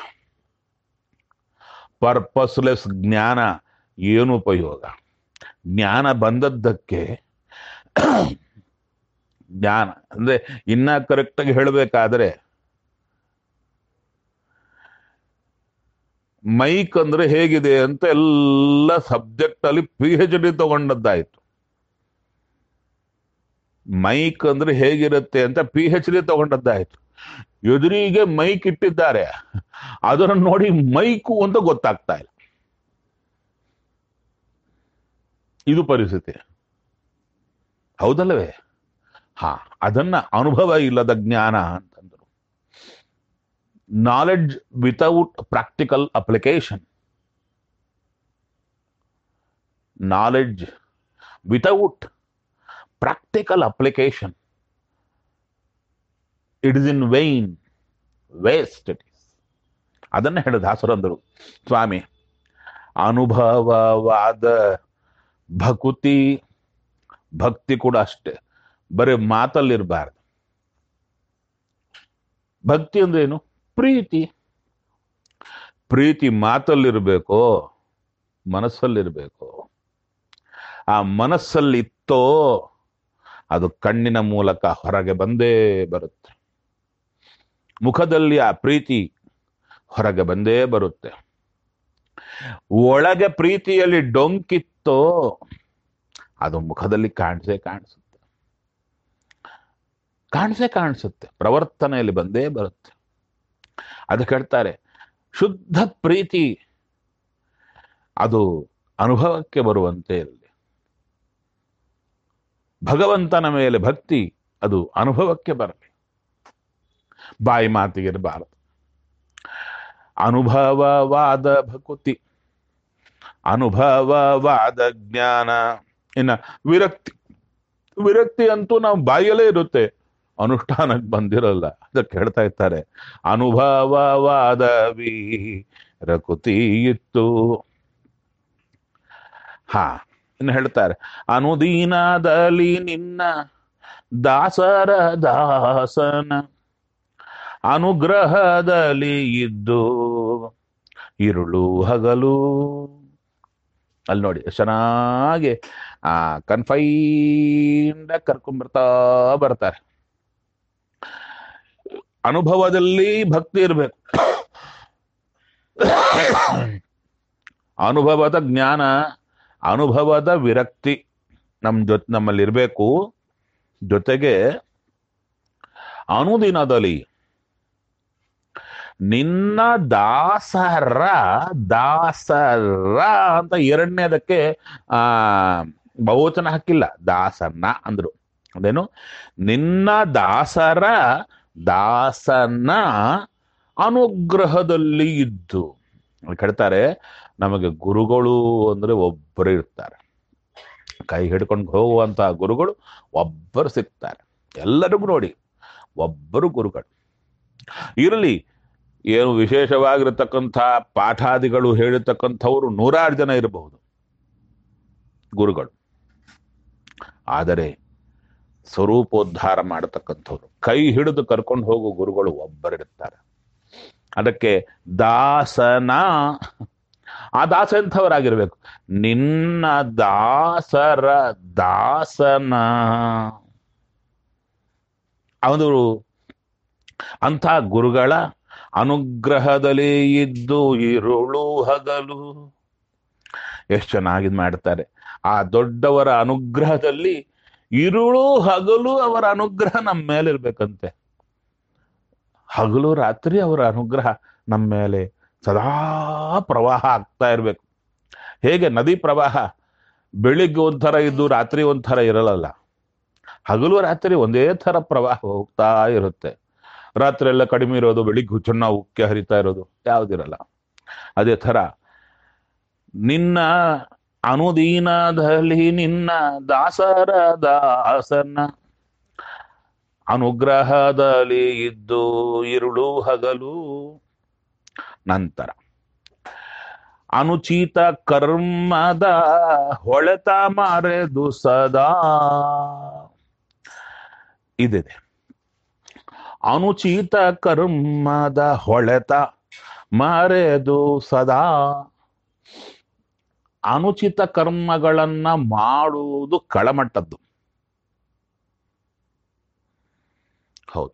ಪರ್ಪಸ್ಲೆಸ್ ಜ್ಞಾನ ಏನು ಉಪಯೋಗ? ಜ್ಞಾನ ಬಂದದ್ದಕ್ಕೆ ಜ್ಞಾನ ಅಂದ್ರೆ ಇನ್ನ ಕರೆಕ್ಟಾಗಿ ಹೇಳಬೇಕಾದ್ರೆ, ಮೈಕ್ ಅಂದ್ರೆ ಹೇಗಿದೆ ಅಂತ ಎಲ್ಲ ಸಬ್ಜೆಕ್ಟ್ ಅಲ್ಲಿ PhD ತಗೊಂಡದ್ದಾಯ್ತು. ಮೈಕ್ ಅಂದ್ರೆ ಹೇಗಿರುತ್ತೆ ಅಂತ PhD ತಗೊಂಡದ್ದಾಯ್ತು. ಎದುರಿಗೆ ಮೈಕ್ ಇಟ್ಟಿದ್ದಾರೆ, ಅದನ್ನು ನೋಡಿ ಮೈಕು ಅಂತ ಗೊತ್ತಾಗ್ತಾ ಇಲ್ಲ. ಇದು ಪರಿಸ್ಥಿತಿ, ಹೌದಲ್ಲವೇ? ಅದನ್ನ ಅನುಭವ ಇಲ್ಲದ ಜ್ಞಾನ ಅಂತಂದ್ರು. Knowledge without practical application. Knowledge without practical application, it is in vain, waste it is. ಅದನ್ನ ಹೇಳಿದ ದಾಸರಂದರು. ಸ್ವಾಮಿ, ಅನುಭವವಾದ ಭಕ್ತಿ ಕೂಡ ಅಷ್ಟೇ, ಬರೀ ಮಾತಲ್ಲಿರಬಾರ್ದು. ಭಕ್ತಿ ಅಂದ್ರೆ ಏನು? ಪ್ರೀತಿ ಮಾತಲ್ಲಿರ್ಬೇಕೋ ಮನಸ್ಸಲ್ಲಿರ್ಬೇಕು. ಆ ಮನಸ್ಸಲ್ಲಿತ್ತೋ ಅದು ಕಣ್ಣಿನ ಮೂಲಕ ಹೊರಗೆ ಬಂದೇ ಬರುತ್ತೆ, ಮುಖದಲ್ಲಿ ಆ ಪ್ರೀತಿ ಹೊರಗೆ ಬಂದೇ ಬರುತ್ತೆ. ಒಳಗೆ ಪ್ರೀತಿಯಲ್ಲಿ ಡೊಂಕಿತ್ತೋ ಅದು ಮುಖದಲ್ಲಿ ಕಾಣಿಸುತ್ತೆ, ಪ್ರವರ್ತನೆಯಲ್ಲಿ ಬಂದೇ ಬರುತ್ತೆ. ಅದಕ್ಕೆ ಹೇಳ್ತಾರೆ, ಶುದ್ಧ ಪ್ರೀತಿ ಅದು ಅನುಭವಕ್ಕೆ ಬರುವಂತೆ ಇರಲಿ. ಭಗವಂತನ ಮೇಲೆ ಭಕ್ತಿ ಅದು ಅನುಭವಕ್ಕೆ ಬರಲಿ, ಬಾಯಿ ಮಾತಿಗಿರಬಾರದು. ಅನುಭವವಾದ ಭಕುತಿ, ಅನುಭವವಾದ ಜ್ಞಾನ. ಇನ್ನ ವಿರಕ್ತಿ, ವಿರಕ್ತಿ ಅಂತೂ ನಾವು ಬಾಯಲ್ಲೇ ಇರುತ್ತೆ, ಅನುಷ್ಠಾನಕ್ಕೆ ಬಂದಿರಲ್ಲ. ಅದಕ್ಕೆ ಹೇಳ್ತಾ ಇರ್ತಾರೆ, ಅನುಭವವಾದ ವಿರಕುತಿ ಇತ್ತು. ಹಾ, ಇನ್ನು ಹೇಳ್ತಾರೆ, ಅನುದೀನದಲ್ಲಿ ನಿನ್ನ ದಾಸರ ದಾಸನ ಅನುಗ್ರಹದಲ್ಲಿ ಇದ್ದು ಇರುಳು ಹಗಲು. ಅಲ್ಲಿ ನೋಡಿ ಎಷ್ಟು ಚೆನ್ನಾಗಿ ಕನ್ಫೈನ್ಡ್ ಕರ್ಕೊಂಡ್ಬರ್ತಾ ಬರ್ತಾರೆ. ಅನುಭವದಲ್ಲಿ ಭಕ್ತಿ ಇರಬೇಕು, ಅನುಭವದ ಜ್ಞಾನ, ಅನುಭವದ ವಿರಕ್ತಿ ನಮ್ಮಲ್ಲಿ ಇರಬೇಕು. ಜೊತೆಗೆ ಅನುದಿನದಲ್ಲಿ ನಿನ್ನ ದಾಸರ, ದಾಸರ ಅಂತ ಎರಡನೇದಕ್ಕೆ ಬಹುವಚನ ಹಾಕಿಲ್ಲ, ದಾಸನ್ನ ಅಂದ್ರು. ಅದೇನು, ನಿನ್ನ ದಾಸರ ದಾಸನ ಅನುಗ್ರಹದಲ್ಲಿ ಇದ್ದು. ಹೇಳ್ತಾರೆ, ನಮಗೆ ಗುರುಗಳು ಅಂದ್ರೆ ಒಬ್ಬರೇ ಇರ್ತಾರೆ, ಕೈ ಹಿಡ್ಕೊಂಡು ಹೋಗುವಂತ ಗುರುಗಳು ಒಬ್ಬರು ಸಿಗ್ತಾರೆ. ಎಲ್ಲರಿಗೂ ನೋಡಿ ಒಬ್ಬರು ಗುರುಗಳು ಇರಲಿ. ಏನು ವಿಶೇಷವಾಗಿರತಕ್ಕಂಥ ಪಾಠಾದಿಗಳು ಹೇಳಿರ್ತಕ್ಕಂಥವ್ರು 100 ಜನ ಇರಬಹುದು ಗುರುಗಳು, ಆದರೆ ಸ್ವರೂಪೋದ್ಧಾರ ಮಾಡತಕ್ಕಂಥವ್ರು, ಕೈ ಹಿಡಿದು ಕರ್ಕೊಂಡು ಹೋಗೋ ಗುರುಗಳು ಒಬ್ಬರಿರ್ತಾರೆ. ಅದಕ್ಕೆ ದಾಸನ, ಆ ದಾಸ ಎಂಥವರಾಗಿರ್ಬೇಕು, ನಿನ್ನ ದಾಸರ ದಾಸನ. ಅವರು ಅಂಥ ಗುರುಗಳ ಅನುಗ್ರಹದಲ್ಲಿ ಇದ್ದು ಇರುಳು ಹಗಲು. ಎಷ್ಟು ಚೆನ್ನಾಗಿ ಮಾಡ್ತಾರೆ. ಆ ದೊಡ್ಡವರ ಅನುಗ್ರಹದಲ್ಲಿ ಇರುಳು ಹಗಲು ಅವರ ಅನುಗ್ರಹ ನಮ್ಮ ಮೇಲೆ ಇರ್ಬೇಕಂತೆ. ಹಗಲು ರಾತ್ರಿ ಅವರ ಅನುಗ್ರಹ ನಮ್ಮ ಮೇಲೆ ಸದಾ ಪ್ರವಾಹ ಆಗ್ತಾ ಇರ್ಬೇಕು. ಹೇಗೆ ನದಿ ಪ್ರವಾಹ ಬೆಳಿಗ್ಗೆ ಒಂಥರ ಇದ್ದು ರಾತ್ರಿ ಒಂಥರ ಇರಲ್ಲ, ಹಗಲು ರಾತ್ರಿ ಒಂದೇ ಥರ ಪ್ರವಾಹ ಹೋಗ್ತಾ ಇರುತ್ತೆ. ರಾತ್ರಿ ಎಲ್ಲ ಕಡಿಮೆ ಇರೋದು, ಬೆಳಿಗ್ಗೆ ಚೆನ್ನಾಗಿ ಉಕ್ಕೆ ಹರಿತಾ ಇರೋದು ಯಾವುದಿರಲ್ಲ. ಅದೇ ಥರ ನಿನ್ನ ಅನುದೀನದಲ್ಲಿ ನಿನ್ನ ದಾಸರ ದಾಸನ ಅನುಗ್ರಹದಲ್ಲಿ ಇದ್ದು ಇರುಳು ಹಗಲು. ನಂತರ ಅನುಚಿತ ಕರ್ಮದ ಹೊಳೆತ ಮರೆದು ಸದಾ ಇದಿದೆ. ಅನುಚಿತ ಕರ್ಮದ ಹೊಳೆತ ಮರೆದು ಸದಾ. ಅನುಚಿತ ಕರ್ಮಗಳನ್ನ ಮಾಡುವುದು ಕಳಮಟ್ಟದ್ದು. ಹೌದು.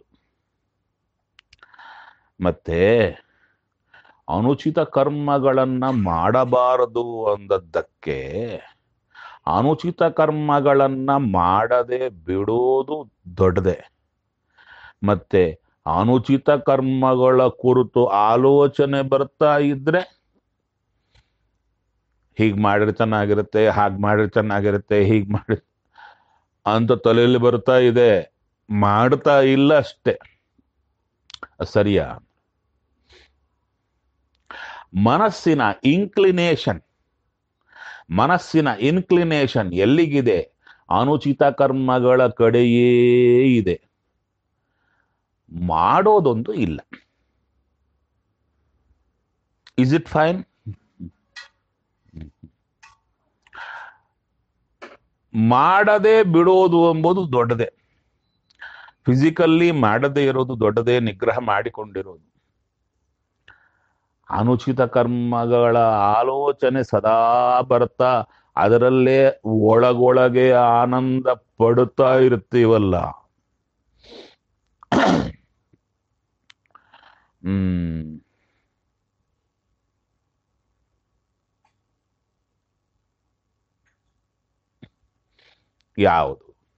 ಮತ್ತೆ ಅನುಚಿತ ಕರ್ಮಗಳನ್ನ ಮಾಡಬಾರದು ಅಂದದ್ದಕ್ಕೆ ಅನುಚಿತ ಕರ್ಮಗಳನ್ನ ಮಾಡದೆ ಬಿಡೋದು ದೊಡ್ಡದೆ. ಮತ್ತೆ ಅನುಚಿತ ಕರ್ಮಗಳ ಕುರಿತು ಆಲೋಚನೆ ಬರ್ತಾ ಇದ್ರೆ, ಹೀಗ್ ಮಾಡಿದ್ರೆ ಚೆನ್ನಾಗಿರುತ್ತೆ, ಹಾಗೆ ಮಾಡಿದ್ರೆ ಚೆನ್ನಾಗಿರುತ್ತೆ, ಹೀಗೆ ಮಾಡಿ ಅಂತ ತಲೆಯಲ್ಲಿ ಬರ್ತಾ ಇದೆ, ಮಾಡ್ತಾ ಇಲ್ಲ ಅಷ್ಟೆ. ಸರಿಯಾ? ಮನಸ್ಸಿನ ಇನ್ಕ್ಲಿನೇಷನ್ ಎಲ್ಲಿಗಿದೆ? ಅನುಚಿತ ಕರ್ಮಗಳ ಕಡೆಯೇ ಇದೆ, ಮಾಡೋದೊಂದು ಇಲ್ಲ. Is it fine? ಮಾಡದೆ ಬಿಡೋದು ಎಂಬುದು ದೊಡ್ಡದೇ, ಫಿಸಿಕಲ್ಲಿ ಮಾಡದೇ ಇರೋದು ದೊಡ್ಡದೇ, ನಿಗ್ರಹ ಮಾಡಿಕೊಂಡಿರೋದು. ಅನುಚಿತ ಕರ್ಮಗಳ ಆಲೋಚನೆ ಸದಾ ಬರ್ತಾ ಅದರಲ್ಲೇ ಒಳಗೊಳಗೆ ಆನಂದ ಪಡುತ್ತಾ ಇರ್ತೀವಲ್ಲ. ಯಾವುದು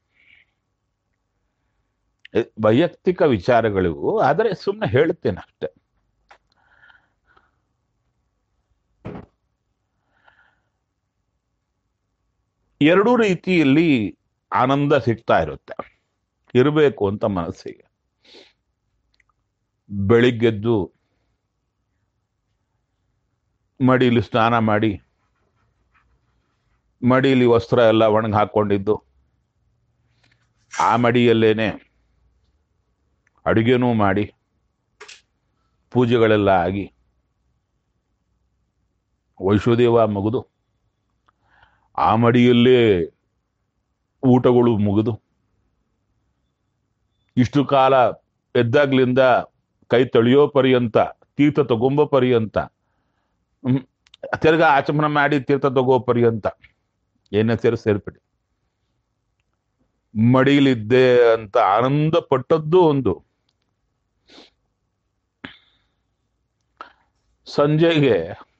ವೈಯಕ್ತಿಕ ವಿಚಾರಗಳಿವು, ಆದರೆ ಸುಮ್ಮನೆ ಹೇಳುತ್ತೇನೆ ಅಷ್ಟೆ. ಎರಡೂ ರೀತಿಯಲ್ಲಿ ಆನಂದ ಸಿಗ್ತಾ ಇರುತ್ತೆ. ಇರಬೇಕು ಅಂತ ಮನಸ್ಸಿಗೆ. ಬೆಳಿಗ್ಗೆದ್ದು ಮಡಿಲಿ ಸ್ನಾನ ಮಾಡಿ, ಮಡಿಲಿ ವಸ್ತ್ರ ಎಲ್ಲ ಒಣಗಿ ಹಾಕೊಂಡಿದ್ದು, ಆ ಮಡಿಯಲ್ಲೇನೆ ಅಡುಗೆನೂ ಮಾಡಿ, ಪೂಜೆಗಳೆಲ್ಲ ಆಗಿ, ವೈಶ್ವದೇವ ಮುಗಿದು, ಆ ಮಡಿಯಲ್ಲೇ ಊಟಗಳು ಮುಗಿದು, ಇಷ್ಟು ಕಾಲ ಎದ್ದಾಗ್ಲಿಂದ ಕೈ ತೊಳೆಯೋ ಪರ್ಯಂತ, ತೀರ್ಥ ತಗೊಂಬೋ ಪರ್ಯಂತ, ತಿರ್ಗಾ ಆಚಮನ ಮಾಡಿ ತೀರ್ಥ ತಗೋ ಪರ್ಯಂತ ಏನೇ ಸೇರ್ಪಡಿ ಮಡಿಲಿದ್ದೆ ಅಂತ ಆನಂದ ಪಟ್ಟದ್ದು ಒಂದು. ಸಂಜೆಗೆ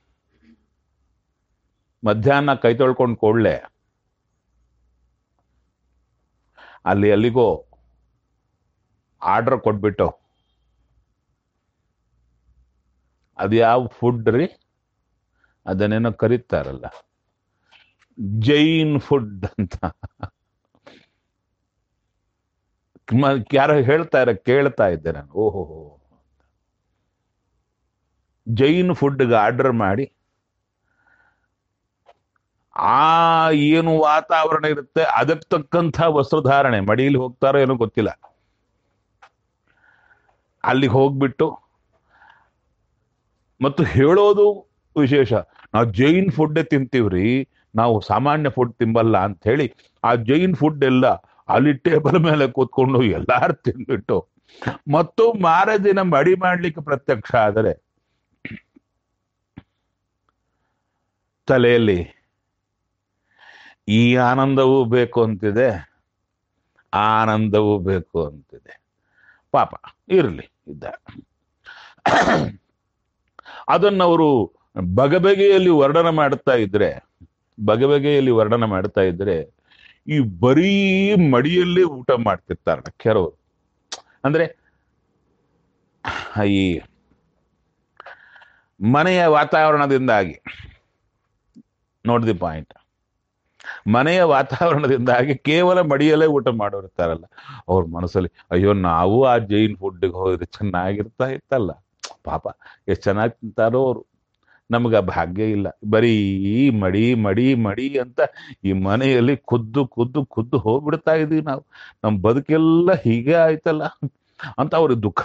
ಮಧ್ಯಾಹ್ನ ಕೈ ತೊಳ್ಕೊಂಡು ಕೂಡ್ಲೆ ಅಲ್ಲಿ ಎಲ್ಲಿಗೋ ಆರ್ಡರ್ ಕೊಟ್ಬಿಟ್ಟು, ಅದ್ಯಾವ ಫುಡ್ ರೀ, ಅದನ್ನೇನೋ ಕರೀತಾರಲ್ಲ, ಜೈನ್ ಫುಡ್ ಅಂತ. ಯಾರೋ ಹೇಳ್ತಾರೆ, ಕೇಳ್ತಾ ಇದ್ದೆ ನಾನು. ಓಹೋ, ಜೈನ್ ಫುಡ್ಗೆ ಆರ್ಡರ್ ಮಾಡಿ, ಆ ಏನು ವಾತಾವರಣ ಇರುತ್ತೆ ಅದಕ್ಕೆ ತಕ್ಕಂಥ ವಸ್ತ್ರಧಾರಣೆ, ಮಡಿಯಲ್ಲಿ ಹೋಗ್ತಾರೋ ಏನೋ ಗೊತ್ತಿಲ್ಲ, ಅಲ್ಲಿಗೆ ಹೋಗ್ಬಿಟ್ಟು ಮತ್ತು ಹೇಳೋದು ವಿಶೇಷ, ನಾವು ಜೈನ್ ಫುಡ್ಡೇ ತಿಂತೀವ್ರಿ, ನಾವು ಸಾಮಾನ್ಯ ಫುಡ್ ತಿಂಬಲ್ಲ ಅಂತ ಹೇಳಿ ಆ ಜೈನ್ ಫುಡ್ ಎಲ್ಲ ಅಲ್ಲಿ ಟೇಬಲ್ ಮೇಲೆ ಕೂತ್ಕೊಂಡು ಎಲ್ಲಾರು ತಿಂದ್ಬಿಟ್ಟು, ಮತ್ತು ಮಾರ ದಿನ ಮಡಿ ಮಾಡ್ಲಿಕ್ಕೆ ಪ್ರತ್ಯಕ್ಷ ಆದರೆ ತಲೆಯಲ್ಲಿ ಈ ಆನಂದವೂ ಬೇಕು ಅಂತಿದೆ, ಆ ಆನಂದವೂ ಬೇಕು ಅಂತಿದೆ. ಪಾಪ ಇರಲಿ ಇದ್ದ. ಅದನ್ನವರು ಬಗೆಬಗೆಯಲ್ಲಿ ವರ್ಣನೆ ಮಾಡ್ತಾ ಇದ್ರೆ ಈ ಬರೀ ಮಡಿಯಲ್ಲೇ ಊಟ ಮಾಡ್ತಿರ್ತಾರ ಕೆಲವರು. ಅಂದ್ರೆ ಈ ಮನೆಯ ವಾತಾವರಣದಿಂದಾಗಿ ನೋಡಿದಿ ಪಾಯಿಂಟ್, ಮನೆಯ ವಾತಾವರಣದಿಂದಾಗಿ ಕೇವಲ ಮಡಿಯಲ್ಲೇ ಊಟ ಮಾಡೋರಿರ್ತಾರಲ್ಲ, ಅವ್ರ ಮನಸ್ಸಲ್ಲಿ ಅಯ್ಯೋ ನಾವು ಆ ಜೈನ್ ಫುಡ್ಗೆ ಹೋದ್ರೆ ಚೆನ್ನಾಗಿರ್ತಾ ಇತ್ತಲ್ಲ, ಪಾಪ ಎಷ್ಟು ಚೆನ್ನಾಗಿ ತಿಂತಾರೋ ಅವರು, ನಮ್ಗೆ ಆ ಭಾಗ್ಯ ಇಲ್ಲ, ಬರೀ ಮಡಿ ಮಡಿ ಮಡಿ ಅಂತ ಈ ಮನೆಯಲ್ಲಿ ಖುದ್ದು ಹೋಗ್ಬಿಡ್ತಾ ಇದೀವಿ ನಾವು, ನಮ್ಮ ಬದುಕೆಲ್ಲ ಹೀಗೆ ಆಯ್ತಲ್ಲ ಅಂತ ಅವ್ರಿಗೆ ದುಃಖ.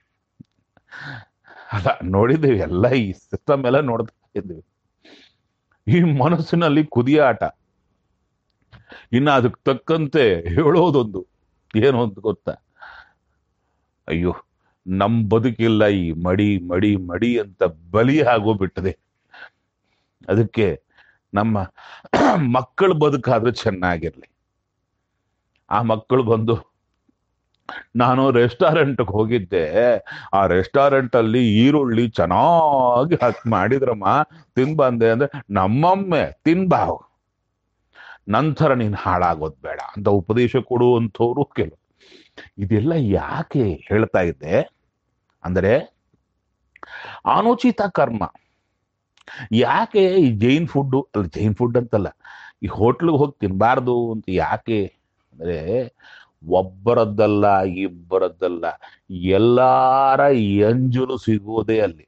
ಅಲ್ಲ, ನೋಡಿದ್ದೀವಿ ಎಲ್ಲ, ಈ ಸಿಸ್ಟಮ್ ಎಲ್ಲ ನೋಡ್ತಾ ಇದ್ದೀವಿ. ಈ ಮನಸ್ಸಿನಲ್ಲಿ ಕುದಿಯಾಟ. ಇನ್ನು ಅದಕ್ಕೆ ತಕ್ಕಂತೆ ಹೇಳೋದೊಂದು ಏನು ಅಂತ ಗೊತ್ತಾ, ಅಯ್ಯೋ ನಮ್ ಬದುಕಿಲ್ಲ, ಈ ಮಡಿ ಮಡಿ ಮಡಿ ಅಂತ ಬಲಿ ಆಗೋಗ್ಬಿಟ್ಟದೆ. ಅದಕ್ಕೆ ನಮ್ಮ ಮಕ್ಕಳು ಬದುಕಾದ್ರೂ ಚೆನ್ನಾಗಿರ್ಲಿ. ಆ ಮಕ್ಕಳು ಬಂದು, ನಾನು ರೆಸ್ಟೋರೆಂಟ್ಗೆ ಹೋಗಿದ್ದೆ, ಆ ರೆಸ್ಟೋರೆಂಟ್ ಅಲ್ಲಿ ಈರುಳ್ಳಿ ಚೆನ್ನಾಗಿ ಹಾಕಿ ಮಾಡಿದ್ರಮ್ಮ, ತಿನ್ಬಂದೆ ಅಂದ್ರೆ, ನಮ್ಮಮ್ಮೆ ತಿನ್ಬಾವು, ನಂತರ ನೀನು ಹಾಳಾಗೋದ್ ಬೇಡ ಅಂತ ಉಪದೇಶ ಕೊಡುವಂಥವ್ರು ಕೆಲವು. ಇದೆಲ್ಲ ಯಾಕೆ ಹೇಳ್ತಾ ಇದ್ದೆ ಅಂದರೆ, ಅನುಚಿತ ಕರ್ಮ. ಯಾಕೆ ಈ ಜೈನ್ ಫುಡ್ಡು ಅಲ್ಲ, ಜೈನ್ ಫುಡ್ ಅಂತಲ್ಲ, ಈ ಹೋಟ್ಲಿಗೆ ಹೋಗಿ ತಿನ್ಬಾರ್ದು ಅಂತ ಯಾಕೆ ಅಂದ್ರೆ, ಒಬ್ಬರದ್ದಲ್ಲ ಇಬ್ಬರದ್ದಲ್ಲ, ಎಲ್ಲಾರ ಎಂಜಲು ಸಿಗುವುದೇ ಅಲ್ಲಿ.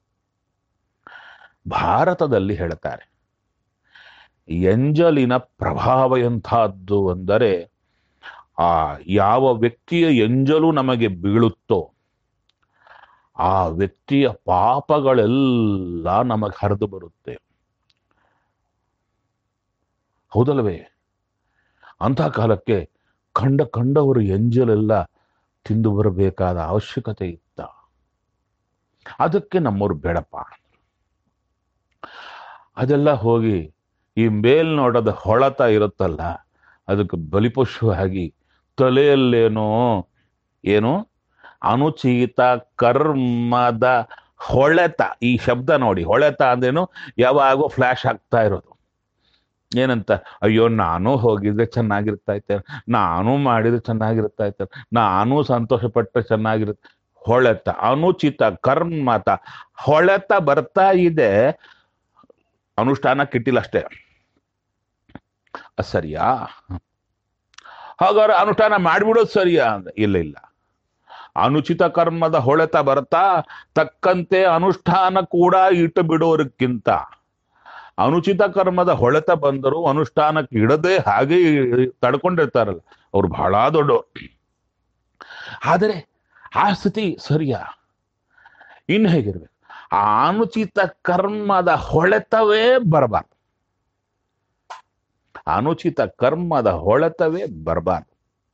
ಭಾರತದಲ್ಲಿ ಹೇಳ್ತಾರೆ, ಎಂಜಲಿನ ಪ್ರಭಾವ ಎಂಥದ್ದು ಅಂದರೆ, ಆ ಯಾವ ವ್ಯಕ್ತಿಯ ಎಂಜಲು ನಮಗೆ ಬೀಳುತ್ತೋ ಆ ವ್ಯಕ್ತಿಯ ಪಾಪಗಳೆಲ್ಲ ನಮಗೆ ಹರಿದು ಬರುತ್ತೆ. ಹೌದಲ್ವೇ? ಅಂಥ ಕಾಲಕ್ಕೆ ಕಂಡವರು ಎಂಜಲೆಲ್ಲ ತಿಂದು ಬರಬೇಕಾದ ಅವಶ್ಯಕತೆ ಇತ್ತ. ಅದಕ್ಕೆ ನಮ್ಮವ್ರು ಬೇಡಪ್ಪ, ಅದೆಲ್ಲ ಹೋಗಿ ಈ ಮೇಲ್ನೋಟದ ಹೊಳತ ಇರುತ್ತಲ್ಲ, ಅದಕ್ಕೆ ಬಲಿಪಶುವಾಗಿ ತಲೆಯಲ್ಲೇನೋ ಏನು ಅನುಚಿತ ಕರ್ಮದ ಹೊಳೆತ. ಈ ಶಬ್ದ ನೋಡಿ, ಹೊಳೆತ ಅಂದ್ರೇನು, ಯಾವಾಗೋ ಫ್ಲಾಶ್ ಆಗ್ತಾ ಇರೋದು. ಏನಂತ, ಅಯ್ಯೋ ನಾನು ಹೋಗಿದ್ರೆ ಚೆನ್ನಾಗಿರ್ತಾ ಇತ್ತೆ, ನಾನು ಮಾಡಿದ್ರೆ ಚೆನ್ನಾಗಿರ್ತಾ ಇತ್ತೆ, ನಾನು ಸಂತೋಷ ಪಟ್ಟರೆ ಚೆನ್ನಾಗಿರುತ್ತೆ. ಹೊಳೆತ, ಅನುಚಿತ ಕರ್ಮತ ಹೊಳೆತ ಬರ್ತಾ ಇದೆ, ಅನುಷ್ಠಾನ ಕಿಟ್ಟಿಲ್ಲ ಅಷ್ಟೇ. ಅದು ಸರಿಯಾ? ಹಾಗಾದ್ರೆ ಅನುಷ್ಠಾನ ಮಾಡಿಬಿಡೋದು ಸರಿಯಾ ಅಂದ್ರೆ ಇಲ್ಲ ಇಲ್ಲ. ಅನುಚಿತ ಕರ್ಮದ ಹೊಳೆತ ಬರ್ತಾ ತಕ್ಕಂತೆ ಅನುಷ್ಠಾನ ಕೂಡ ಇಟ್ಟು ಬಿಡೋರಕ್ಕಿಂತ ಅನುಚಿತ ಕರ್ಮದ ಹೊಳೆತ ಬಂದರೂ ಅನುಷ್ಠಾನಕ್ಕೆ ಇಡದೆ ಹಾಗೆ ತಡ್ಕೊಂಡಿರ್ತಾರಲ್ಲ ಅವ್ರು ಬಹಳ ದೊಡ್ಡವರು. ಆದರೆ ಆ ಸ್ಥಿತಿ ಸರಿಯಾ? ಇನ್ನು ಹೇಗಿರ್ಬೇಕು? ಆ ಅನುಚಿತ ಕರ್ಮದ ಹೊಳೆತವೇ ಬರಬಾರ್ದು. ಅನುಚಿತ ಕರ್ಮದ ಹೊಳೆತವೇ ಬರಬಾರ್ದು.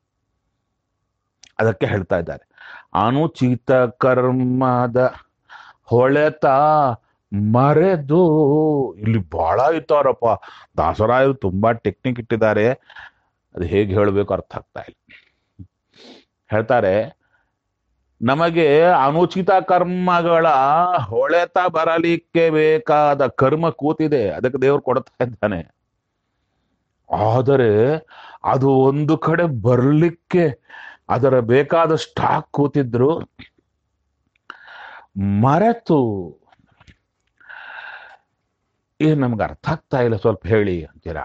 ಅದಕ್ಕೆ ಹೇಳ್ತಾ ಇದ್ದಾರೆ, ಅನುಚಿತ ಕರ್ಮದ ಹೊಳೆತ ಮರೆದು. ಇಲ್ಲಿ ಬಹಳ ಇರ್ತಾರಪ್ಪ ದಾಸರಾಯರು, ತುಂಬಾ ಟೆಕ್ನಿಕ್ ಇಟ್ಟಿದ್ದಾರೆ. ಅದು ಹೇಗೆ ಹೇಳಬೇಕು ಅರ್ಥ ಆಗ್ತಾ ಇಲ್ಲ. ಹೇಳ್ತಾರೆ, ನಮಗೆ ಅನುಚಿತ ಕರ್ಮಗಳ ಹೊಳೆತ ಬರಲಿಕ್ಕೆ ಬೇಕಾದ ಕರ್ಮ ಕೂತಿದೆ, ಅದಕ್ಕೆ ದೇವರು ಕೊಡ್ತಾ ಇದ್ದಾನೆ. ಆದರೆ ಅದು ಒಂದು ಕಡೆ ಬರ್ಲಿಕ್ಕೆ ಅದರ ಬೇಕಾದ ಸ್ಟಾಕ್ ಕೂತಿದ್ರು, ಮರೆತು. ಏನು ನಮ್ಗೆ ಅರ್ಥ ಆಗ್ತಾ ಇಲ್ಲ, ಸ್ವಲ್ಪ ಹೇಳಿ ಅಂತೀರಾ?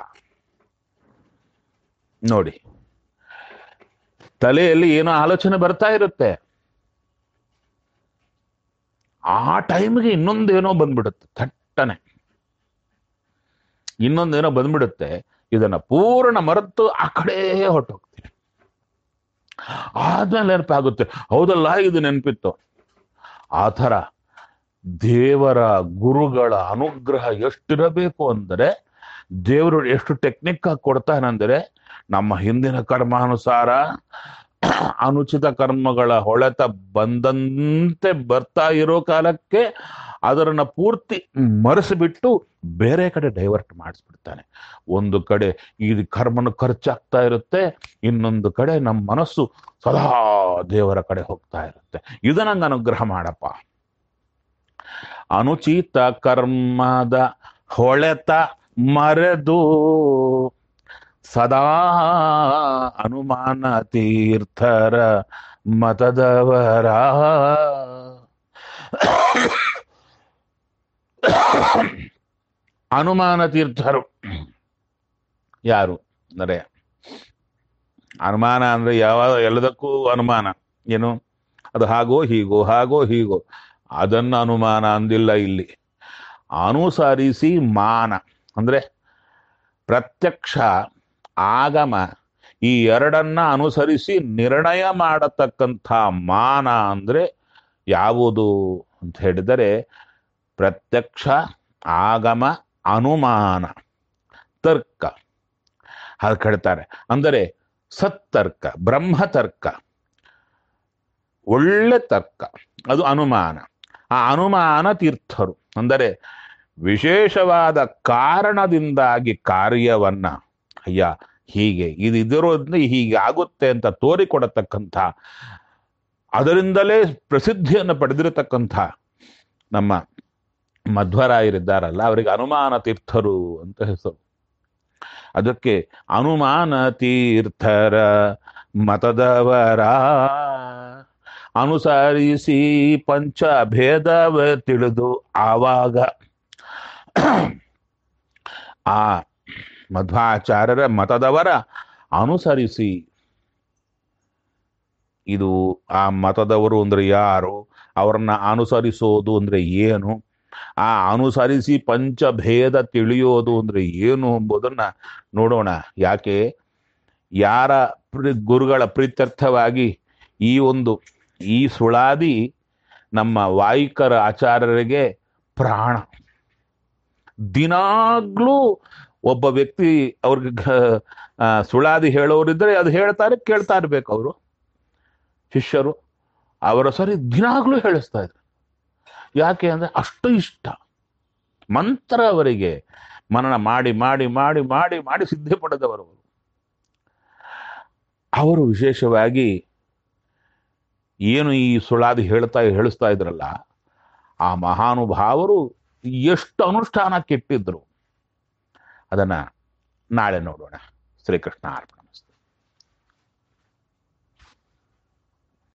ನೋಡಿ, ತಲೆಯಲ್ಲಿ ಏನೋ ಆಲೋಚನೆ ಬರ್ತಾ ಇರುತ್ತೆ, ಆ ಟೈಮ್ಗೆ ಇನ್ನೊಂದೇನೋ ಬಂದ್ಬಿಡುತ್ತೆ, ಥಟ್ಟನೆ ಇನ್ನೊಂದೇನೋ ಬಂದ್ಬಿಡುತ್ತೆ. ಇದನ್ನ ಪೂರ್ಣ ಮರೆತು ಆ ಕಡೆ ಹೊರಟೋಗ್ತೀವಿ. ಆದ್ಮೇಲೆ ನೆನಪಾಗುತ್ತೆ, ಹೌದಲ್ಲ ಇದು ನೆನಪಿತ್ತು. ಆ ಥರ ದೇವರ ಗುರುಗಳ ಅನುಗ್ರಹ ಎಷ್ಟಿರಬೇಕು ಅಂದರೆ, ದೇವರು ಎಷ್ಟು ಟೆಕ್ನಿಕ್ ಆಗಿ ಕೊಡ್ತಾನಂದ್ರೆ, ನಮ್ಮ ಹಿಂದಿನ ಕರ್ಮಾನುಸಾರ ಅನುಚಿತ ಕರ್ಮಗಳ ಹೊಳೆತ ಬಂದಂತೆ ಬರ್ತಾ ಇರೋ ಕಾಲಕ್ಕೆ ಅದರನ್ನ ಪೂರ್ತಿ ಮರೆಸಿಬಿಟ್ಟು ಬೇರೆ ಕಡೆ ಡೈವರ್ಟ್ ಮಾಡಿಸ್ಬಿಡ್ತಾನೆ. ಒಂದು ಕಡೆ ಈ ಕರ್ಮನ ಖರ್ಚಾಗ್ತಾ ಇರುತ್ತೆ, ಇನ್ನೊಂದು ಕಡೆ ನಮ್ಮ ಮನಸ್ಸು ಸದಾ ದೇವರ ಕಡೆ ಹೋಗ್ತಾ ಇರುತ್ತೆ. ಇದನ್ನಂಗ ಅನುಗ್ರಹ ಮಾಡಪ್ಪ. ಅನುಚಿತ ಕರ್ಮದ ಹೊಳೆತ ಮರೆದು ಸದಾ ಅನುಮಾನ ತೀರ್ಥರ ಮತದವರ. ಅನುಮಾನ ತೀರ್ಥರು ಯಾರು ಅಂದರೆ, ಅನುಮಾನ ಅಂದ್ರೆ ಎಲ್ಲದಕ್ಕೂ ಅನುಮಾನ. ಏನು ಅದು ಹಾಗೋ ಹೀಗೋ ಹಾಗೋ ಹೀಗೋ, ಅದನ್ನ ಅನುಮಾನ ಅಂದಿಲ್ಲ ಇಲ್ಲಿ. ಅನುಸರಿಸಿ ಮಾನ ಅಂದ್ರೆ ಪ್ರತ್ಯಕ್ಷ ಆಗಮ ಈ ಎರಡನ್ನ ಅನುಸರಿಸಿ ನಿರ್ಣಯ ಮಾಡತಕ್ಕಂಥ ಮಾನ ಅಂದ್ರೆ ಯಾವುದು ಅಂತ ಹೇಳಿದರೆ, ಪ್ರತ್ಯಕ್ಷ ಆಗಮ ಅನುಮಾನ ತರ್ಕ. ಅದಕ್ಕೆ ಹೇಳ್ತಾರೆ ಅಂದರೆ ಸತ್ತರ್ಕ, ಬ್ರಹ್ಮತರ್ಕ, ಒಳ್ಳೆ ತರ್ಕ, ಅದು ಅನುಮಾನ. ಆ ಅನುಮಾನ ತೀರ್ಥರು ಅಂದರೆ ವಿಶೇಷವಾದ ಕಾರಣದಿಂದಾಗಿ ಕಾರ್ಯವನ್ನ, ಅಯ್ಯ ಹೀಗೆ ಇದಿರೋದ್ರಿಂದ ಹೀಗೆ ಆಗುತ್ತೆ ಅಂತ ತೋರಿಕೊಡತಕ್ಕಂಥ, ಅದರಿಂದಲೇ ಪ್ರಸಿದ್ಧಿಯನ್ನು ಪಡೆದಿರತಕ್ಕಂಥ ನಮ್ಮ ಮಧ್ವರಾಯರಿದ್ದಾರಲ್ಲ, ಅವರಿಗೆ ಅನುಮಾನ ತೀರ್ಥರು ಅಂತ ಹೆಸರು. ಅದಕ್ಕೆ ಅನುಮಾನ ತೀರ್ಥರ ಮತದವರ ಅನುಸರಿಸಿ ಪಂಚಭೇದವ ತಿಳಿದು ಆವಾಗ ಆ ಮಧ್ವಾಚಾರ್ಯರ ಮತದವರ ಅನುಸರಿಸಿ. ಇದು ಆ ಮತದವರು ಅಂದ್ರೆ ಯಾರು, ಅವರನ್ನ ಅನುಸರಿಸೋದು ಅಂದ್ರೆ ಏನು, ಆ ಅನುಸರಿಸಿ ಪಂಚಭೇದ ತಿಳಿಯೋದು ಅಂದ್ರೆ ಏನು ಎಂಬುದನ್ನ ನೋಡೋಣ. ಯಾಕೆ, ಯಾರ ಗುರುಗಳ ಪ್ರೀತ್ಯರ್ಥವಾಗಿ ಈ ಸುಳಾದಿ ನಮ್ಮ ವಾಯಿಕರ ಆಚಾರ್ಯರಿಗೆ ಪ್ರಾಣ. ದಿನಾಗ್ಲೂ ಒಬ್ಬ ವ್ಯಕ್ತಿ ಅವ್ರಿಗೆ ಸುಳಾದಿ ಹೇಳೋರಿದ್ರೆ ಅದು ಹೇಳ್ತಾರೆ, ಕೇಳ್ತಾ ಇರ್ಬೇಕು ಅವರು ಶಿಷ್ಯರು. ಅವರ ಸರಿ ದಿನಾಗ್ಲೂ ಹೇಳಿಸ್ತಾ ಇದ್ರು. ಯಾಕೆ ಅಂದ್ರೆ ಅಷ್ಟು ಇಷ್ಟ ಮಂತ್ರ ಅವರಿಗೆ. ಮನನ ಮಾಡಿ ಮಾಡಿ ಮಾಡಿ ಮಾಡಿ ಮಾಡಿ ಸಿದ್ಧಿ ಪಡೆದವರು ಅವರು. ವಿಶೇಷವಾಗಿ ಏನು ಈ ಸುಳಾದಿ ಹೇಳಿಸ್ತಾ ಇದ್ರಲ್ಲ, ಆ ಮಹಾನುಭಾವರು ಎಷ್ಟು ಅನುಷ್ಠಾನಕ್ಕಿಟ್ಟಿದ್ರು ಅದನ್ನ ನಾಳೆ ನೋಡೋಣ. ಶ್ರೀಕೃಷ್ಣ ಅರ್ಪಣ.